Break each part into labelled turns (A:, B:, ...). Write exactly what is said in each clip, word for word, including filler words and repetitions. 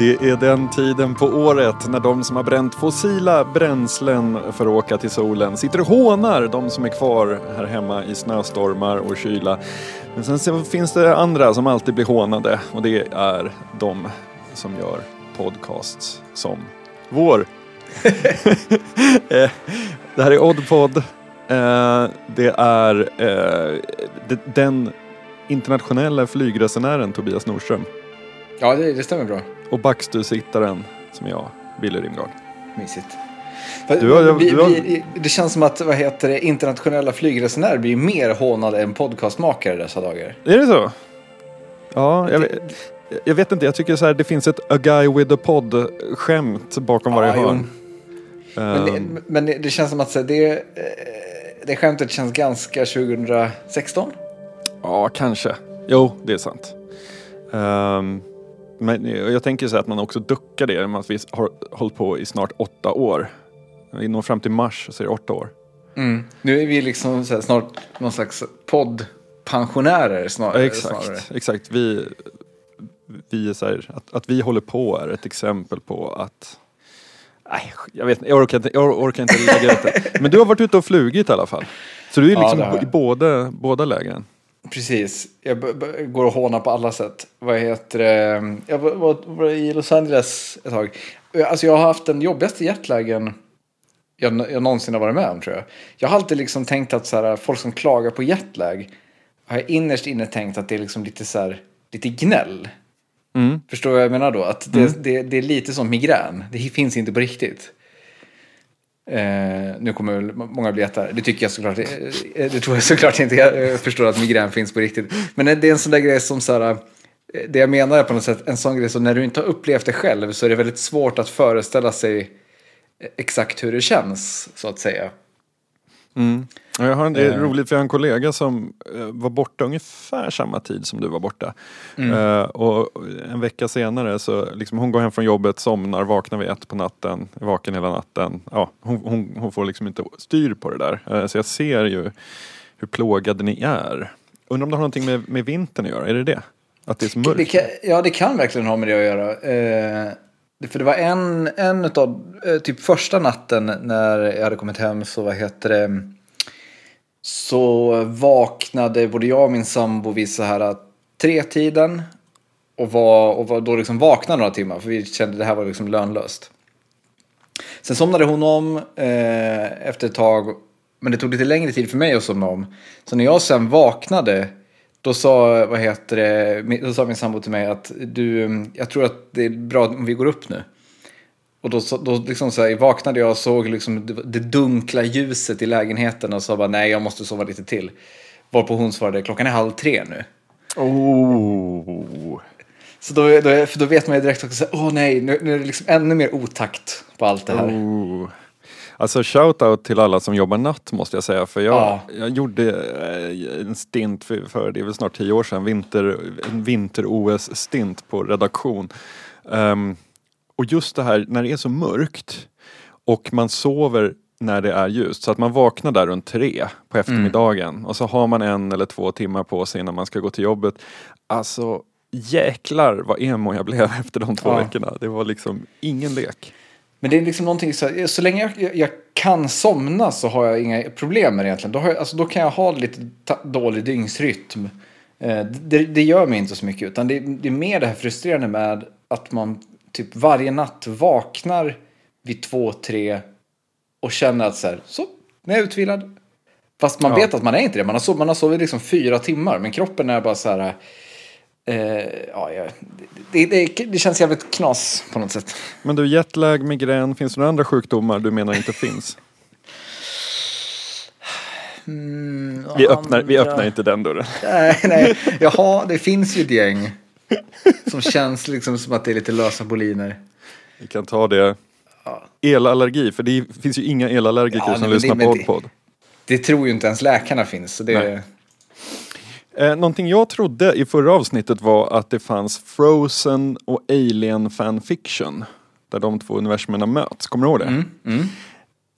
A: Det är den tiden på året när de som har bränt fossila bränslen för att åka till solen sitter och hånar de som är kvar här hemma i snöstormar och kyla. Men sen så finns det andra som alltid blir hånade, och det är de som gör podcasts som vår. Det här är Oddpod. Det är den internationella flygresenären Tobias Nordström.
B: Ja, det, det stämmer bra.
A: Och backstusittaren som jag, Billy Rimgard.
B: Mysigt.
A: Du har,
B: vi,
A: du har...
B: vi, det känns som att vad heter det, internationella flygresenärer blir mer hånade än podcastmakare dessa dagar.
A: Är det så? Ja, jag, vet, jag vet inte. Jag tycker så här, det finns ett A Guy with a Pod-skämt bakom ja, varje hörn.
B: Men, det, men det, det känns som att så, det, det skämtet känns ganska tjugo sexton.
A: Ja, kanske. Jo, det är sant. Um, men jag tänker så här att man också duckar det med att vi har hållit på i snart åtta år. Vi når fram till mars så är det åtta år.
B: Mm. Nu är vi liksom så här, snart någon slags poddpensionärer snarare.
A: Ja, exakt,
B: snarare.
A: exakt. Vi, vi är så här, att, att vi håller på är ett exempel på att... Nej, jag vet jag orkar inte, jag orkar inte lägga det. Men du har varit ute och flugit i alla fall. Så du är liksom ja, i båda, båda lägen.
B: Precis. Jag b- b- går och hånar på alla sätt. Vad heter det? Jag var, var, var i Los Angeles ett tag. Alltså jag har haft den jobbigaste jetlagen jag, jag någonsin har varit med om, tror jag. Jag har alltid liksom tänkt att så här, folk som klagar på jetlag har jag innerst inne tänkt att det är liksom lite så här, lite gnäll. Mm. Förstår du vad jag menar då? Att det, mm. det, det är lite som migrän. Det finns inte på riktigt. Eh, nu kommer många bli jättar. Det tycker jag såklart. Eh, det tror jag såklart inte. Jag förstår att migrän finns på riktigt. Men det är en sån där grej som så här, det jag menar är på något sätt en sån grej som när du inte har upplevt det själv så är det väldigt svårt att föreställa sig exakt hur det känns, så att säga.
A: Mm. Jag har en, det är roligt för jag har en kollega som uh, var borta ungefär samma tid som du var borta. Mm. Uh, och en vecka senare så liksom, hon går hem från jobbet, somnar, vaknar vid ett på natten, är vaken hela natten. Ja, hon, hon, hon får liksom inte styr på det där. Uh, så jag ser ju hur plågade ni är. Undrar om det har någonting med, med vintern att göra, är det det? Att det är så mörkt?
B: Det kan, ja, det kan verkligen ha med det att göra. Uh... För det var en, en av typ första natten när jag hade kommit hem så vad heter det, så vaknade både jag och min sambo vid så här tre tiden och var, och var då liksom vaknade några timmar för vi kände att det här var liksom lönlöst. Sen somnade hon om eh, efter ett tag, men det tog lite längre tid för mig att somna om. Så när jag sen vaknade Då sa, vad heter det, då sa min sambo till mig att du, jag tror att det är bra om vi går upp nu. Och då, då liksom så här, vaknade jag och såg liksom det, det dunkla ljuset i lägenheten och sa bara nej, jag måste sova lite till. Varpå hon svarade, klockan är halv tre nu.
A: Oh.
B: Så då, då, för då vet man ju direkt också, åh nej, nu, nu är det liksom ännu mer otakt på allt det här.
A: Oh. Alltså shoutout till alla som jobbar natt måste jag säga. För jag, ja. jag gjorde en stint för, för det är väl snart tio år sedan. Vinter, en vinter-O S-stint på redaktion. Um, och just det här när det är så mörkt och man sover när det är ljust. Så att man vaknar där runt tre på eftermiddagen. Mm. Och så har man en eller två timmar på sig innan man ska gå till jobbet. Alltså jäklar vad emo jag blev efter de två ja. veckorna. Det var liksom ingen lek.
B: Men det är liksom någonting så, så länge jag, jag kan somna så har jag inga problem med det egentligen. Då, har jag, alltså, då kan jag ha lite ta- dålig dygnsrytm. Eh, det, det gör mig inte så mycket. Utan det, det är mer det här frustrerande med att man typ varje natt vaknar vid två, tre och känner att så här, så, nu är jag utvilad. Fast man ja. vet att man är inte det. Man har, sov, man har sovit liksom fyra timmar. Men kroppen är bara så här... Uh, ja, ja. Det, det, det känns jävligt knas på något sätt.
A: Men du, jetlag, migrän, finns det några andra sjukdomar du menar inte finns? Mm, vi, öppnar, andra... vi öppnar inte den dörren.
B: Nej, nej. Jaha, det finns ju ett gäng som känns liksom som att det är lite lösa boliner.
A: Vi kan ta det. Ja. Elallergi, för det finns ju inga elallergiker ja, som lyssnar det, på Oddpod.
B: Det, det tror ju inte ens läkarna finns. Så det är...
A: Eh, någonting jag trodde i förra avsnittet var att det fanns Frozen och Alien fanfiction. Där de två universumerna möts. Kommer du ihåg det?
B: Mm, mm.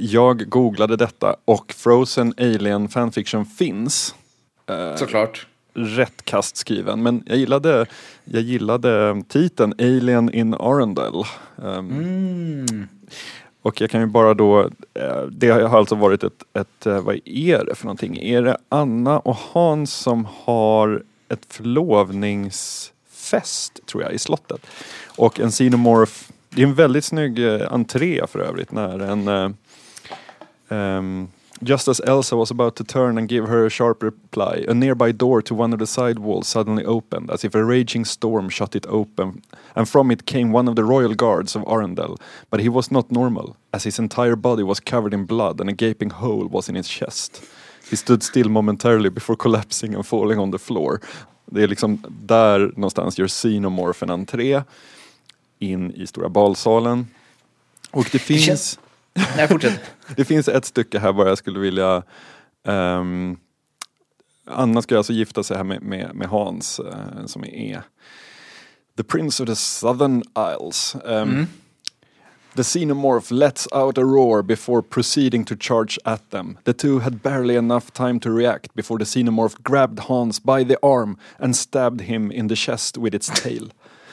A: Jag googlade detta och Frozen Alien fanfiction finns. Eh,
B: Såklart.
A: rätt kast skriven. Men jag gillade, jag gillade titeln Alien in Arendelle. Um, mm. Och jag kan ju bara då, det har alltså varit ett, ett, vad är det för någonting? Är det Anna och Hans som har ett förlovningsfest, tror jag, i slottet. Och en xenomorph, det är en väldigt snygg entré för övrigt, när en... Um, just as Elsa was about to turn and give her a sharp reply, a nearby door to one of the side walls suddenly opened, as if a raging storm shut it open, and from it came one of the royal guards of Arendelle. But he was not normal, as his entire body was covered in blood and a gaping hole was in his chest. He stood still momentarily before collapsing and falling on the floor. Det är liksom där någonstans gör Xenomorph en entré in i stora balsalen. Och det finns... Det känns...
B: Nej, fortsätt.
A: Det finns ett stycke här bara jag skulle vilja... Um, Anna ska alltså gifta sig här med, med, med Hans, uh, som är The Prince of the Southern Isles. Um, mm. The xenomorph lets out a roar before proceeding to charge at them. The two had barely enough time to react before the xenomorph grabbed Hans by the arm and stabbed him in the chest with its tail.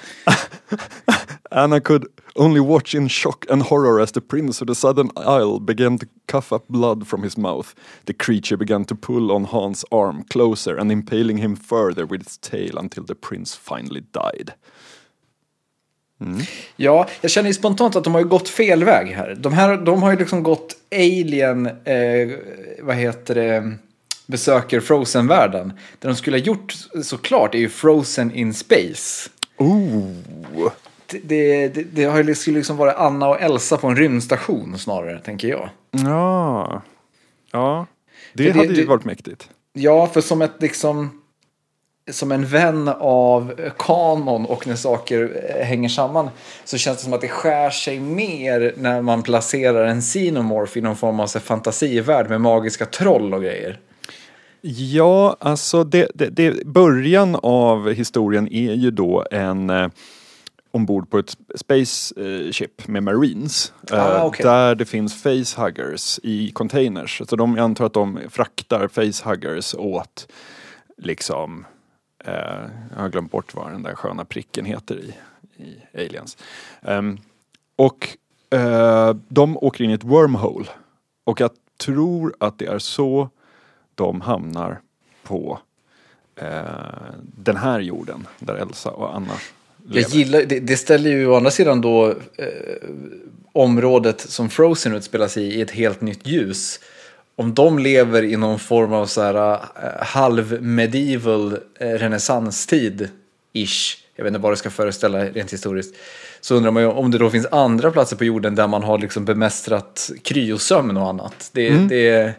A: Anna could only watch in shock and horror as the Prince of the Southern Isle began to cough up blood from his mouth. The creature began to pull on Hans' arm closer and impaling him further with its tail until the prince finally died. Mm.
B: Ja, jag känner ju spontant att de har ju gått fel väg här. De här, de har ju liksom gått Alien, eh, vad heter det, besöker Frozen-världen. Det de skulle ha gjort såklart är ju Frozen in Space.
A: Oh.
B: Det, det, det har ju skulle liksom vara Anna och Elsa på en rymdstation snarare, tänker jag.
A: Ja, ja. Det, det hade ju det, varit mäktigt.
B: Ja, för som ett liksom... som en vän av kanon och när saker hänger samman, så känns det som att det skär sig mer när man placerar en xenomorph i någon form av fantasivärld med magiska troll och grejer.
A: Ja, alltså det, det, det, början av historien är ju då en eh, ombord på ett spaceship med marines.
B: Ah,
A: eh,
B: okay.
A: Där det finns facehuggers i containers. Så de, jag antar att de fraktar facehuggers åt liksom... Uh, jag har glömt bort vad den där sköna pricken heter i, i Aliens. Um, och uh, de åker in i ett wormhole. Och jag tror att det är så de hamnar på uh, den här jorden där Elsa och Anna lever.
B: Jag gillar, det, det ställer ju å andra sidan då uh, området som Frozen utspelar sig i ett helt nytt ljus. Om de lever i någon form av så här uh, halv-medieval uh, renässanstid-ish, jag vet inte vad det ska föreställa rent historiskt, så undrar man ju om det då finns andra platser på jorden där man har liksom bemästrat kryosömn och annat. Det,
A: mm.
B: det, det,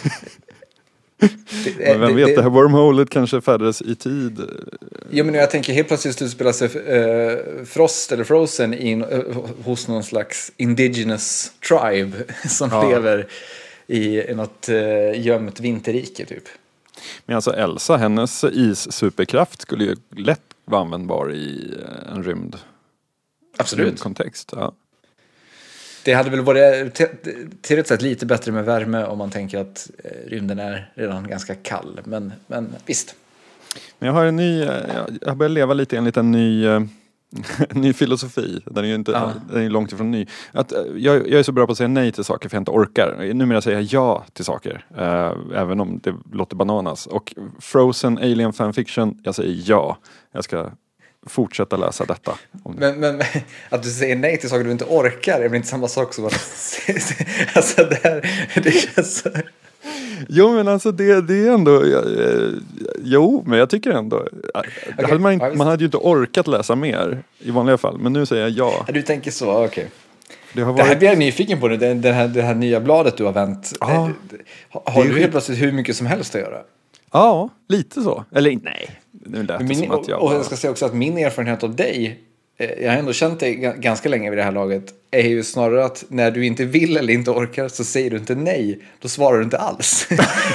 A: men vem det, vet, det, det här wormholet kanske färdades i tid.
B: Ja, men jag tänker helt plötsligt utspelar sig uh, Frost eller Frozen in, uh, hos någon slags indigenous tribe som ja. lever i något uh, gömt vinterrike typ.
A: Men alltså Elsa, hennes is-superkraft skulle ju lätt vara användbar i en rymd
B: Absolut.
A: kontext. Ja.
B: Det hade väl varit till ett sätt lite bättre med värme om man tänker att uh, rymden är redan ganska kall. Men, men visst.
A: Men jag har en ny, jag har börjat leva lite enligt en ny... ny filosofi. Den är ju inte, ja. den är långt ifrån ny. Att, jag, jag är så bra på att säga nej till saker för jag inte orkar. Numera säger jag ja till saker. Uh, även om det låter bananas. Och Frozen Alien fanfiction, jag säger ja. Jag ska fortsätta läsa detta. Om
B: men, men att du säger nej till saker du inte orkar är väl inte samma sak som att... alltså det här, det känns så...
A: Jo, men alltså det, det är ändå... Eh, jo, men jag tycker ändå... Eh, okay. hade man, ja, man hade ju inte orkat läsa mer i vanliga fall. Men nu säger jag ja.
B: Du tänker så, okej. Okay.
A: Det, har
B: varit... det här blir jag nyfiken på nu. Det, det, här, det här nya bladet du har vänt.
A: Ah,
B: har har du helt plötsligt hur mycket som helst att göra?
A: Ja, lite så. Eller nej. Nu lät det
B: min,
A: som att jag...
B: Och jag ska säga också att min erfarenhet av dig... Jag har ändå känt dig ganska länge vid det här laget. Är ju snarare att när du inte vill eller inte orkar så säger du inte nej. Då svarar du inte alls.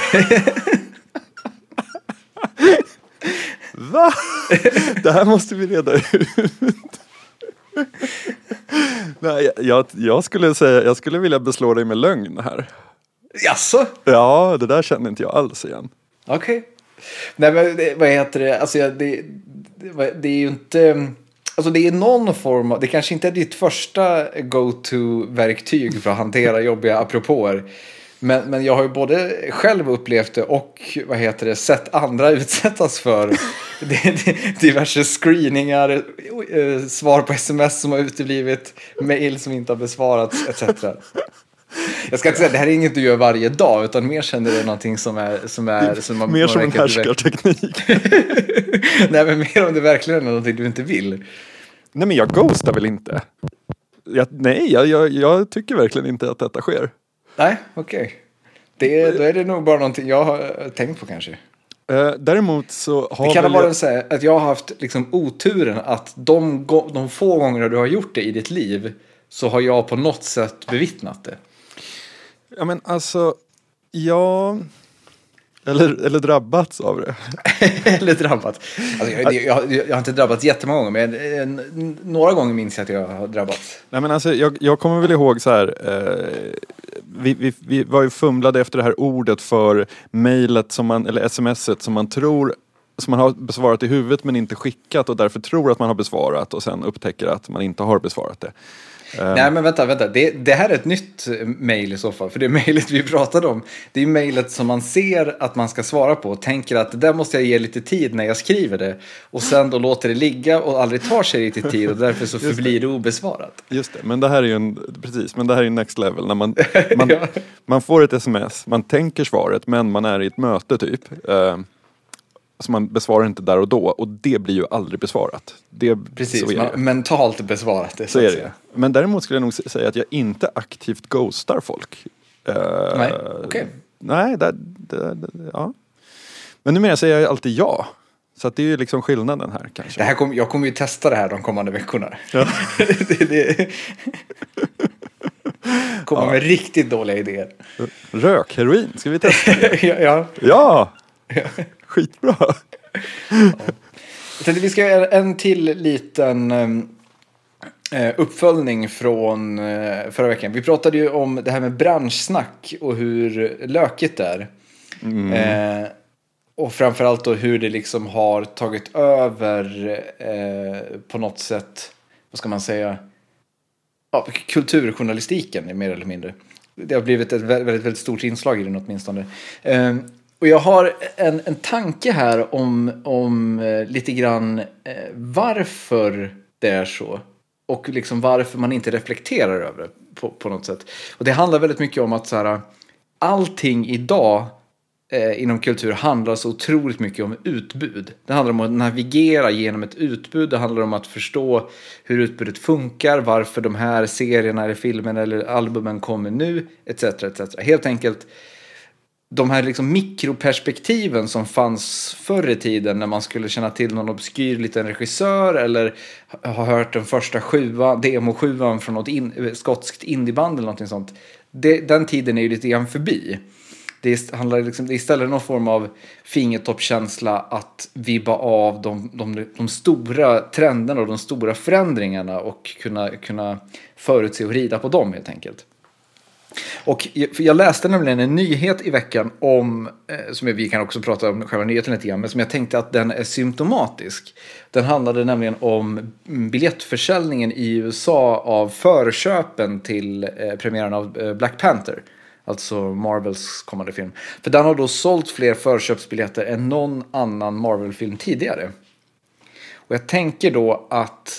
A: Va? Det här måste vi reda ut. Nej, jag, jag skulle säga, jag skulle vilja beslå dig med lögn här.
B: Jaså?
A: Ja, det där känner inte jag alls igen.
B: Okej. Okay. Nej, men det, vad heter det? Alltså, det, det, det är ju inte... Alltså det är någon form av... Det kanske inte är ditt första go-to-verktyg för att hantera jobbiga apropåer. Men, men jag har ju både själv upplevt det och vad heter det, sett andra utsättas för det, det, diverse screeningar, svar på sms som har uteblivit, mejl som inte har besvarats, et cetera. Jag ska inte säga att det här är inget du gör varje dag, utan mer känner det någonting som är... Som är som man,
A: mer
B: man
A: som en härskarteknik.
B: Nej, men mer om det verkligen är någonting du inte vill.
A: Nej, men jag ghostar väl inte? Jag, nej, jag, jag, jag tycker verkligen inte att detta sker.
B: Nej, okej. Okay. Det, då är det nog bara någonting jag har tänkt på kanske.
A: Eh, däremot så har
B: det kan vara
A: jag...
B: så att jag har haft liksom oturen att de, de få gånger du har gjort det i ditt liv så har jag på något sätt bevittnat det.
A: Ja, men alltså, ja... Eller, eller drabbats av det.
B: Eller drabbats. Alltså, jag, jag, jag har inte drabbats jättemånga gånger, men en, några gånger minns jag att jag har drabbats.
A: Nej, men alltså, jag, jag kommer väl ihåg så här... Eh, vi, vi, vi var ju fumlade efter det här ordet för mejlet som man, eller smset som man tror... som man har besvarat i huvudet men inte skickat och därför tror att man har besvarat och sen upptäcker att man inte har besvarat det.
B: Nej, men vänta, vänta. Det, det här är ett nytt mejl i så fall. För det mejlet vi pratade om, det är mejlet som man ser att man ska svara på och tänker att det där måste jag ge lite tid när jag skriver det. Och sen då låter det ligga och aldrig tar sig riktigt tid och därför så förblir det obesvarat.
A: Just det, men det här är ju en, precis, men det här är ju next level. När man, man, ja. man får ett sms, man tänker svaret men man är i ett möte typ. Uh, Så man besvarar inte där och då. Och det blir ju aldrig besvarat. Det,
B: Precis, så man mentalt besvarat det.
A: Så, så är det. Men däremot skulle jag nog säga att jag inte aktivt ghostar folk.
B: Nej, uh, okej. Okay.
A: Nej, det, det, det, ja. Men numera säger jag alltid ja. Så att det är ju liksom skillnaden här kanske.
B: Det här kom, jag kommer ju testa det här de kommande veckorna. Ja. det, det. Kommer ja. med riktigt dåliga idéer.
A: Rök, heroin, ska vi testa det?
B: ja.
A: Ja! Ja. Skitbra.
B: Ja. Vi ska göra en till liten eh, uppföljning från eh, förra veckan. Vi pratade ju om det här med branschsnack och hur lökigt det är. Mm. Eh, och framförallt då hur det liksom har tagit över eh, på något sätt, vad ska man säga, ja, kulturjournalistiken mer eller mindre. Det har blivit ett väldigt, väldigt stort inslag i den åtminstone. Eh, Och jag har en, en tanke här om, om eh, lite grann eh, varför det är så. Och liksom varför man inte reflekterar över det på, på något sätt. Och det handlar väldigt mycket om att så här, allting idag eh, inom kultur handlar så otroligt mycket om utbud. Det handlar om att navigera genom ett utbud. Det handlar om att förstå hur utbudet funkar. Varför de här serierna eller filmen eller albumen kommer nu. Etc, et cetera. Helt enkelt... De här liksom mikroperspektiven som fanns förr i tiden när man skulle känna till någon obskyr liten regissör eller ha hört den första sjuan, demo-sjuan från något in, skotskt indieband eller någonting sånt. Det, den tiden är ju lite grann förbi. Det handlar liksom, det är istället någon form av fingertoppkänsla att vibba av de, de, de stora trenderna och de stora förändringarna och kunna, kunna förutse och rida på dem helt enkelt. Och jag läste nämligen en nyhet i veckan om, som vi kan också prata om själva nyheten lite grann, men som jag tänkte att den är symptomatisk. Den handlade nämligen om biljettförsäljningen i U S A av förköpen till premiären av Black Panther. Alltså Marvels kommande film. För den har då sålt fler förköpsbiljetter än någon annan Marvel-film tidigare. Och jag tänker då att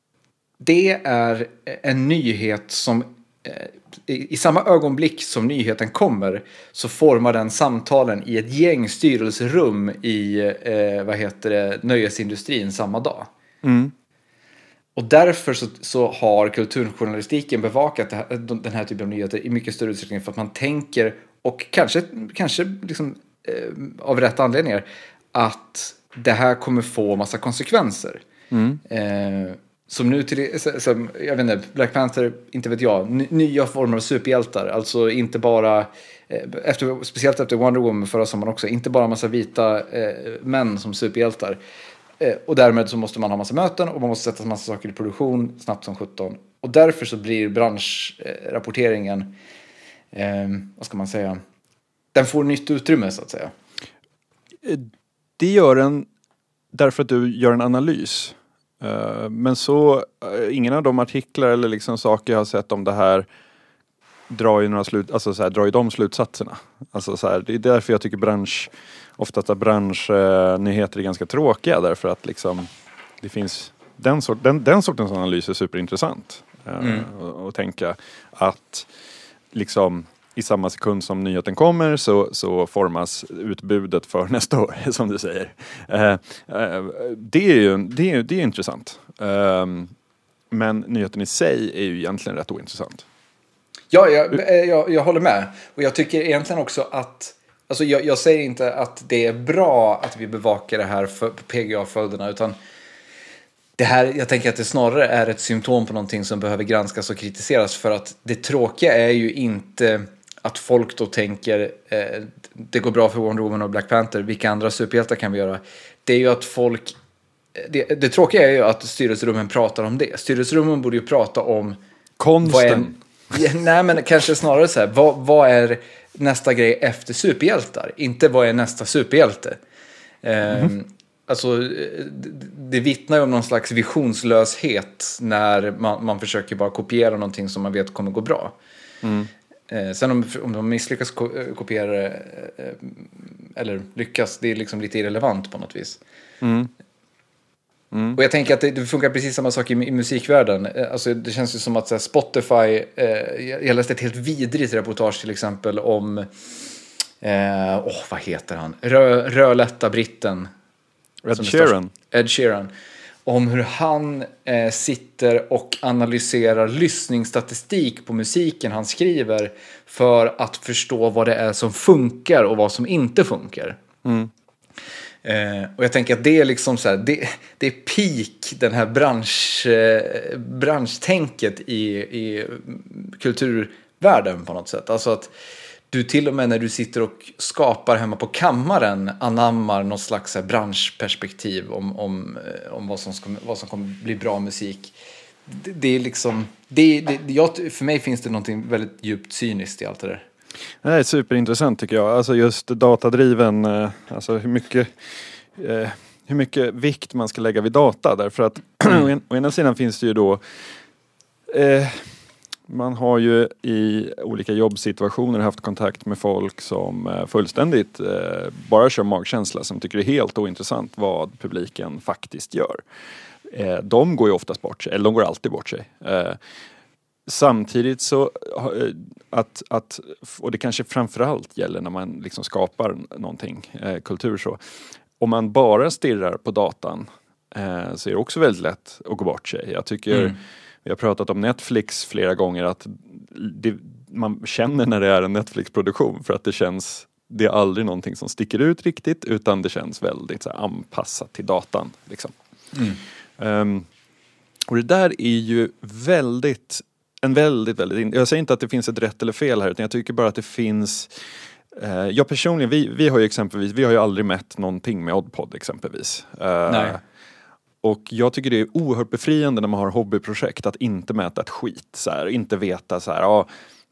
B: det är en nyhet som... I, I samma ögonblick som nyheten kommer så formar den samtalen i ett gäng styrelserum i eh, vad heter det, nöjesindustrin samma dag. Mm. Och därför så, så har kulturjournalistiken bevakat det här, den här typen av nyheter i mycket större utsträckning för att man tänker, och kanske, kanske liksom, eh, av rätt anledningar, att det här kommer få massa konsekvenser. Mm. Eh, Som nu till, som, jag vet inte, Black Panther, inte vet jag, nya former av superhjältar. Alltså inte bara, efter, speciellt efter Wonder Woman förra sommaren också, inte bara massa vita eh, män som superhjältar. Eh, och därmed så måste man ha massa möten och man måste sätta massa saker i produktion snabbt som sjutton. Och därför så blir branschrapporteringen, eh, vad ska man säga, den får nytt utrymme så att säga.
A: det gör en därför att du gör en analys. Uh, men så, uh, ingen av de artiklar eller liksom saker jag har sett om det här drar ju några slut, alltså så här, drar ju de slutsatserna. Alltså så här, det är därför jag tycker bransch, oftast att branschnyheter är ganska tråkiga, därför att liksom det finns den, sort, den, den sortens analys är superintressant. Uh, mm. och, och tänka att liksom i samma sekund som nyheten kommer så, så formas utbudet för nästa år, som du säger. Uh, uh, det är ju det är, det är intressant. Uh, men nyheten i sig är ju egentligen rätt ointressant.
B: Ja, jag, jag, jag håller med. Och jag tycker egentligen också att, alltså jag, jag säger inte att det är bra att vi bevakar det här för P G A-följderna, utan det här, jag tänker att det snarare är ett symptom på någonting som behöver granskas och kritiseras, för att det tråkiga är ju inte att folk då tänker eh, det går bra för Wonder Woman och Black Panther, vilka andra superhjältar kan vi göra? Det är ju att folk, det, det tråkiga är ju att styrelserummen pratar om det. Styrelserummen borde ju prata om
A: konsten.
B: Ja, nej, men kanske snarare så här, vad, vad är nästa grej efter superhjältar? Inte vad är nästa superhjälte? Mm. Um, alltså, det, det vittnar ju om någon slags visionslöshet när man, man försöker bara kopiera någonting som man vet kommer gå bra. Mm. Uh, sen om, om de misslyckas ko- kopiera uh, eller lyckas, det är liksom lite irrelevant på något vis. Mm. Mm. Och jag tänker att det, det funkar precis samma sak i, i musikvärlden. Alltså, det känns ju som att så här, Spotify, eh, jag läste ett helt vidrigt reportage till exempel om, eh, åh, vad heter han? Rö, rödlätta britten.
A: Ed Sheeran.
B: Ed Sheeran. Om hur han eh, sitter och analyserar lyssningsstatistik på musiken han skriver för att förstå vad det är som funkar och vad som inte funkar. Mm. Eh, och jag tänker att det är liksom så här, det, det är peak den här bransch, eh, branschtänket i, i kulturvärlden på något sätt. Alltså att du till och med när du sitter och skapar hemma på kammaren anammar något slags så här branschperspektiv om, om, om vad, som ska, vad som kommer bli bra musik. Det, det är liksom, det, det, jag, för mig finns det någonting väldigt djupt cyniskt i allt det där.
A: Det är superintressant tycker jag. Alltså just datadriven, alltså hur mycket, eh, hur mycket vikt man ska lägga vid data. Därför att mm. å ena sidan finns det ju då, eh, man har ju i olika jobbsituationer haft kontakt med folk som eh, fullständigt eh, bara kör magkänsla, som tycker det är helt ointressant vad publiken faktiskt gör. Eh, de går ju oftast bort sig, eller de går alltid bort sig. Eh, Samtidigt så att, att, och det kanske framförallt gäller när man liksom skapar någonting, eh, kultur så. Om man bara stirrar på datan eh, så är det också väldigt lätt att gå bort sig. Jag tycker, mm. vi har pratat om Netflix flera gånger, att det, man känner när det är en Netflix-produktion för att det känns, det är aldrig någonting som sticker ut riktigt, utan det känns väldigt så här, anpassat till datan. Liksom. Mm. Um, och det där är ju väldigt En väldigt, väldigt... Jag säger inte att det finns ett rätt eller fel här, utan jag tycker bara att det finns... Eh, jag personligen, vi, vi har ju exempelvis... Vi har ju aldrig mätt någonting med Oddpod exempelvis. Eh,
B: Nej.
A: Och jag tycker det är oerhört befriande när man har hobbyprojekt att inte mäta ett skit. Så här, inte veta så här... Ja,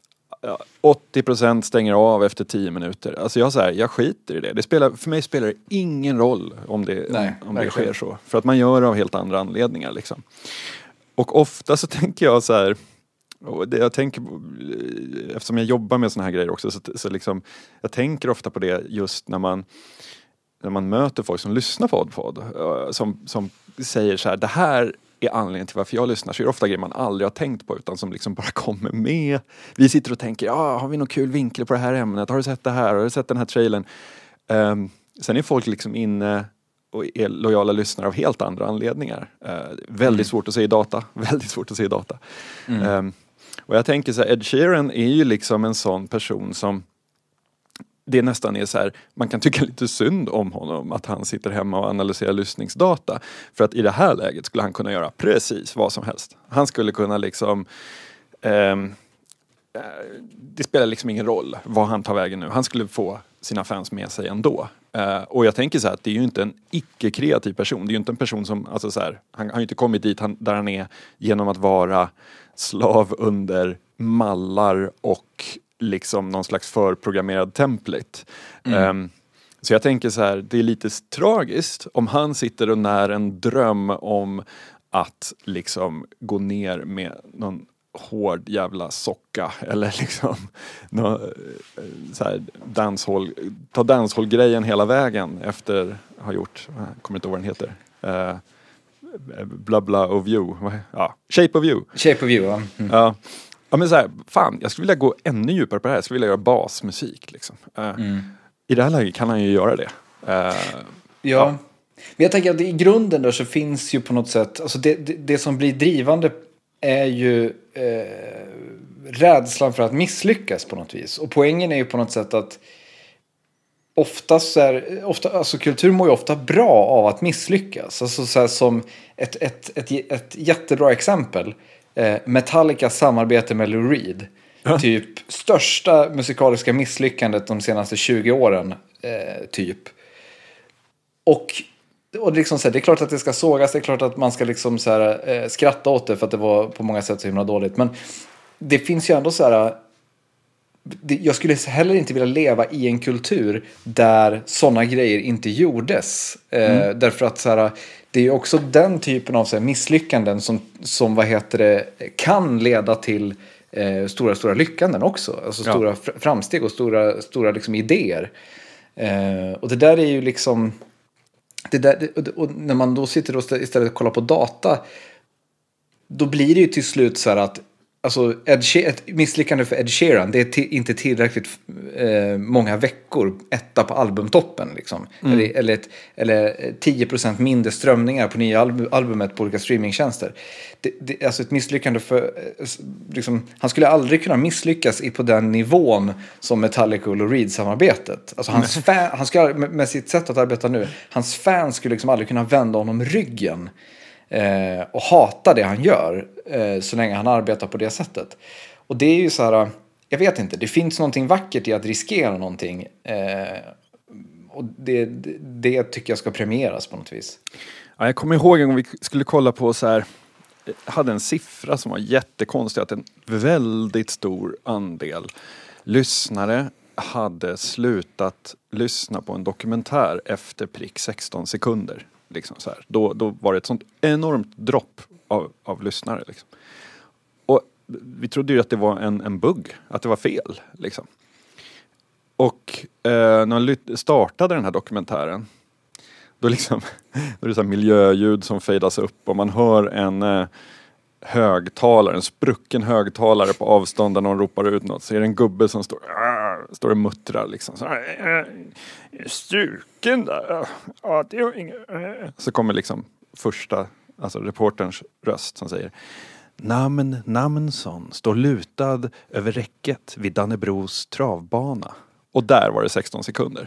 A: åttio procent stänger av efter tio minuter. Alltså jag, så här, jag skiter i det. det spelar, för mig spelar det ingen roll om det, Nej, om, om det sker så. För att man gör det av helt andra anledningar. Liksom. Och ofta så tänker jag så här... Och det, jag tänker, eftersom jag jobbar med såna här grejer också, så, så liksom, jag tänker ofta på det just när man när man möter folk som lyssnar på Oddpod, som, som säger så här, det här är anledningen till varför jag lyssnar, så är det ofta grejer man aldrig har tänkt på, utan som liksom bara kommer med. Vi sitter och tänker, ja, har vi någon kul vinkel på det här ämnet? Har du sett det här? Har du sett den här trailern? Um, sen är folk liksom inne och är lojala lyssnare av helt andra anledningar. Uh, väldigt mm. svårt att se i data. Väldigt svårt att se i data. Mm. Um, och jag tänker så här, Ed Sheeran är ju liksom en sån person som det nästan är så här, man kan tycka lite synd om honom att han sitter hemma och analyserar lyssningsdata. För att i det här läget skulle han kunna göra precis vad som helst. Han skulle kunna liksom... Um, det spelar liksom ingen roll vad han tar vägen nu. Han skulle få sina fans med sig ändå. Uh, och jag tänker så här att det är ju inte en icke-kreativ person. Det är ju inte en person som, alltså så här, han har ju inte kommit dit han, där han är genom att vara slav under mallar och liksom någon slags förprogrammerad template. Mm. Um, Så jag tänker så här, det är lite tragiskt om han sitter och när en dröm om att liksom gå ner med någon hård jävla socka eller liksom nå, så här, dancehall, ta dancehall-grejen hela vägen efter att ha gjort, jag kommer inte ihåg vad den heter, uh, bla bla of you, ja, Shape of you.
B: Shape of you, ja. Mm.
A: Ja. Ja, men så här, fan, jag skulle vilja gå ännu djupare på det här. Jag skulle vilja göra basmusik liksom. Uh, mm. I det här läget kan han ju göra det. Uh,
B: ja. ja. Men jag tänker att i grunden då så finns ju på något sätt, alltså det, det, det som blir drivande är ju eh, rädslan för att misslyckas på något vis. Och poängen är ju på något sätt att oftast är, ofta, alltså kultur mår ju ofta bra av att misslyckas. Alltså så här som ett, ett, ett, ett jättebra exempel. Eh, Metallicas samarbete med Lou Reed. Ja. Typ största musikaliska misslyckandet de senaste tjugo åren. Eh, typ. Och, och liksom så här, det är klart att det ska sågas. Det är klart att man ska liksom så här, eh, skratta åt det för att det var på många sätt så himla dåligt. Men det finns ju ändå så här... Jag skulle heller inte vilja leva i en kultur där sådana grejer inte gjordes. Mm. Eh, därför att så här, det är ju också den typen av så här, misslyckanden som, som vad heter det, kan leda till eh, stora, stora lyckanden också. Alltså ja. Stora fr- framsteg och stora, stora liksom, idéer. Eh, och det där är ju liksom... Det där, och, och när man då sitter och istället och kollar på data, då blir det ju till slut så här att alltså Ed Sheeran, ett misslyckande för Ed Sheeran, det är t- inte tillräckligt eh, många veckor etta på albumtoppen liksom. Mm. Eller, eller, ett, eller tio procent mindre strömningar på nya alb- albumet på olika streamingtjänster. Det, det, alltså ett misslyckande för eh, liksom, han skulle aldrig kunna misslyckas i på den nivån som Metallica och Lou Reed-samarbetet. Alltså hans fan, han skulle, med, med sitt sätt att arbeta nu, hans fans skulle liksom aldrig kunna vända honom ryggen. Eh, och hata det han gör eh, så länge han arbetar på det sättet. Och det är ju så här, jag vet inte, det finns någonting vackert i att riskera någonting eh, och det, det, det tycker jag ska premieras på något vis.
A: Ja, jag kommer ihåg en gång vi skulle kolla på så här, hade en siffra som var jättekonstig, att en väldigt stor andel lyssnare hade slutat lyssna på en dokumentär efter prick sexton sekunder. Liksom så här. Då, då var det ett sånt enormt dropp av, av lyssnare. Liksom. Och vi trodde ju att det var en, en bugg, att det var fel. Liksom. Och eh, när man startade den här dokumentären, då, liksom, då är det så här miljöljud som fejdas upp och man hör en eh, högtalare, en sprucken högtalare på avstånd där någon ropar ut något. Så är det en gubbe som står, äh, står och muttrar liksom. Så, äh, struken där. Ja, det är inget. Äh. Så kommer liksom första, alltså reporterns röst som säger: Namen Namensson står lutad över räcket vid Dannebros travbana. Och där var det sexton sekunder.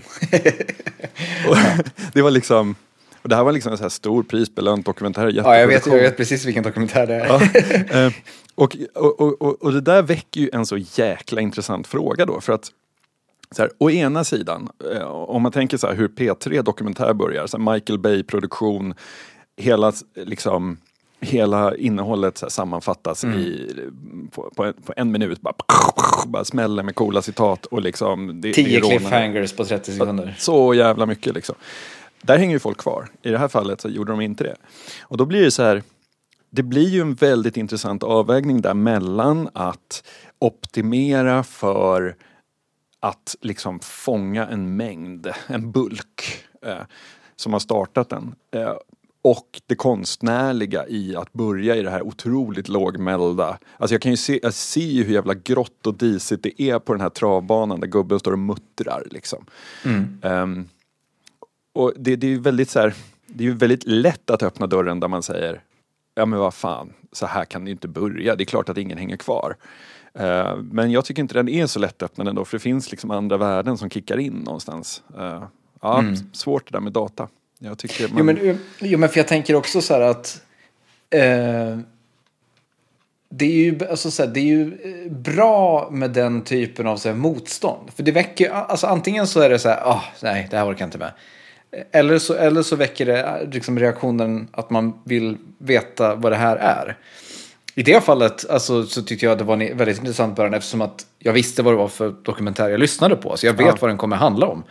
A: Och det var liksom... Och det här var liksom en så här stor prisbelönt dokumentär.
B: Ja, jag vet, jag vet precis vilken dokumentär det är.
A: Ja, och, och, och, och det där väcker ju en så jäkla intressant fråga då. För att, så här, å ena sidan, om man tänker så här hur P tre dokumentär börjar. Så här Michael Bay-produktion, hela, liksom, hela innehållet så här, sammanfattas mm. i, på, på, en, på en minut. Bara, bara smäller med coola citat. Och liksom, det,
B: Tio
A: det
B: cliffhangers på trettio sekunder.
A: Så jävla mycket liksom. Där hänger ju folk kvar. I det här fallet så gjorde de inte det. Och då blir det så här, det blir ju en väldigt intressant avvägning där mellan att optimera för att liksom fånga en mängd, en bulk eh, som har startat den. Eh, och det konstnärliga i att börja i det här otroligt lågmälda. Alltså jag kan ju se, jag ser ju hur jävla grått och disigt det är på den här travbanan där gubben står och muttrar liksom. Mm. Um, Och det, det är ju väldigt så här, det är ju väldigt lätt att öppna dörren där man säger, ja men vad fan, så här kan det ju inte börja. Det är klart att ingen hänger kvar. Uh, men jag tycker inte den är så lätt öppnad ändå, för det finns liksom andra värden som kickar in någonstans. Uh, ja, mm. Svårt det där med data. Jag tycker man...
B: jo, men, jo men för jag tänker också så här att uh, det är ju, alltså, så här, det är ju bra med den typen av så här, motstånd. För det väcker, alltså antingen så är det så här, ah, nej det här orkar jag inte med. Eller så, eller så väcker det liksom reaktionen att man vill veta vad det här är. I det fallet alltså, så tyckte jag att det var en väldigt intressant början, eftersom att jag visste vad det var för dokumentär jag lyssnade på. Så jag vet ja. vad den kommer handla om.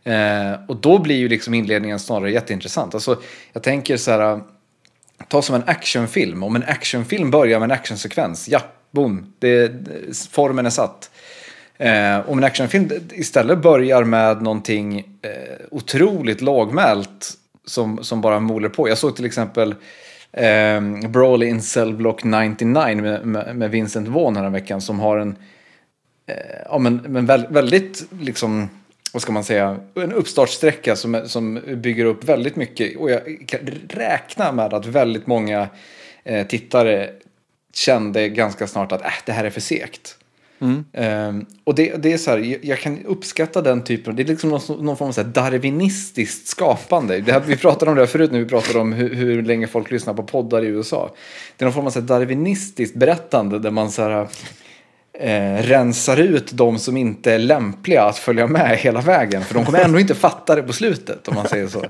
B: Eh, och då blir ju liksom inledningen snarare jätteintressant. Alltså, jag tänker så här, ta som en actionfilm. Om en actionfilm börjar med en actionsekvens, ja, boom, det, formen är satt. Eh, om en actionfilm istället börjar med någonting eh, otroligt lågmält som, som bara moler på. Jag såg till exempel eh, Brawl in Cell Block nittionio med, med, med Vincent Vaughn här en veckan, som har en eh, ja, men, men vä- väldigt liksom, vad ska man säga, en uppstartsträcka som, som bygger upp väldigt mycket, och jag kan räkna med att väldigt många eh, tittare kände ganska snart att äh, det här är för segt. Mm. Um, och det, det är så här, jag, jag kan uppskatta den typen, det är liksom någon, någon form av så här darwinistiskt skapande. Det här, vi pratade om det här förut när vi pratade om hur, hur länge folk lyssnar på poddar i U S A. Det är någon form av så här darwinistiskt berättande där man så här, eh, rensar ut de som inte är lämpliga att följa med hela vägen, för de kommer ändå inte fatta det på slutet, om man säger så.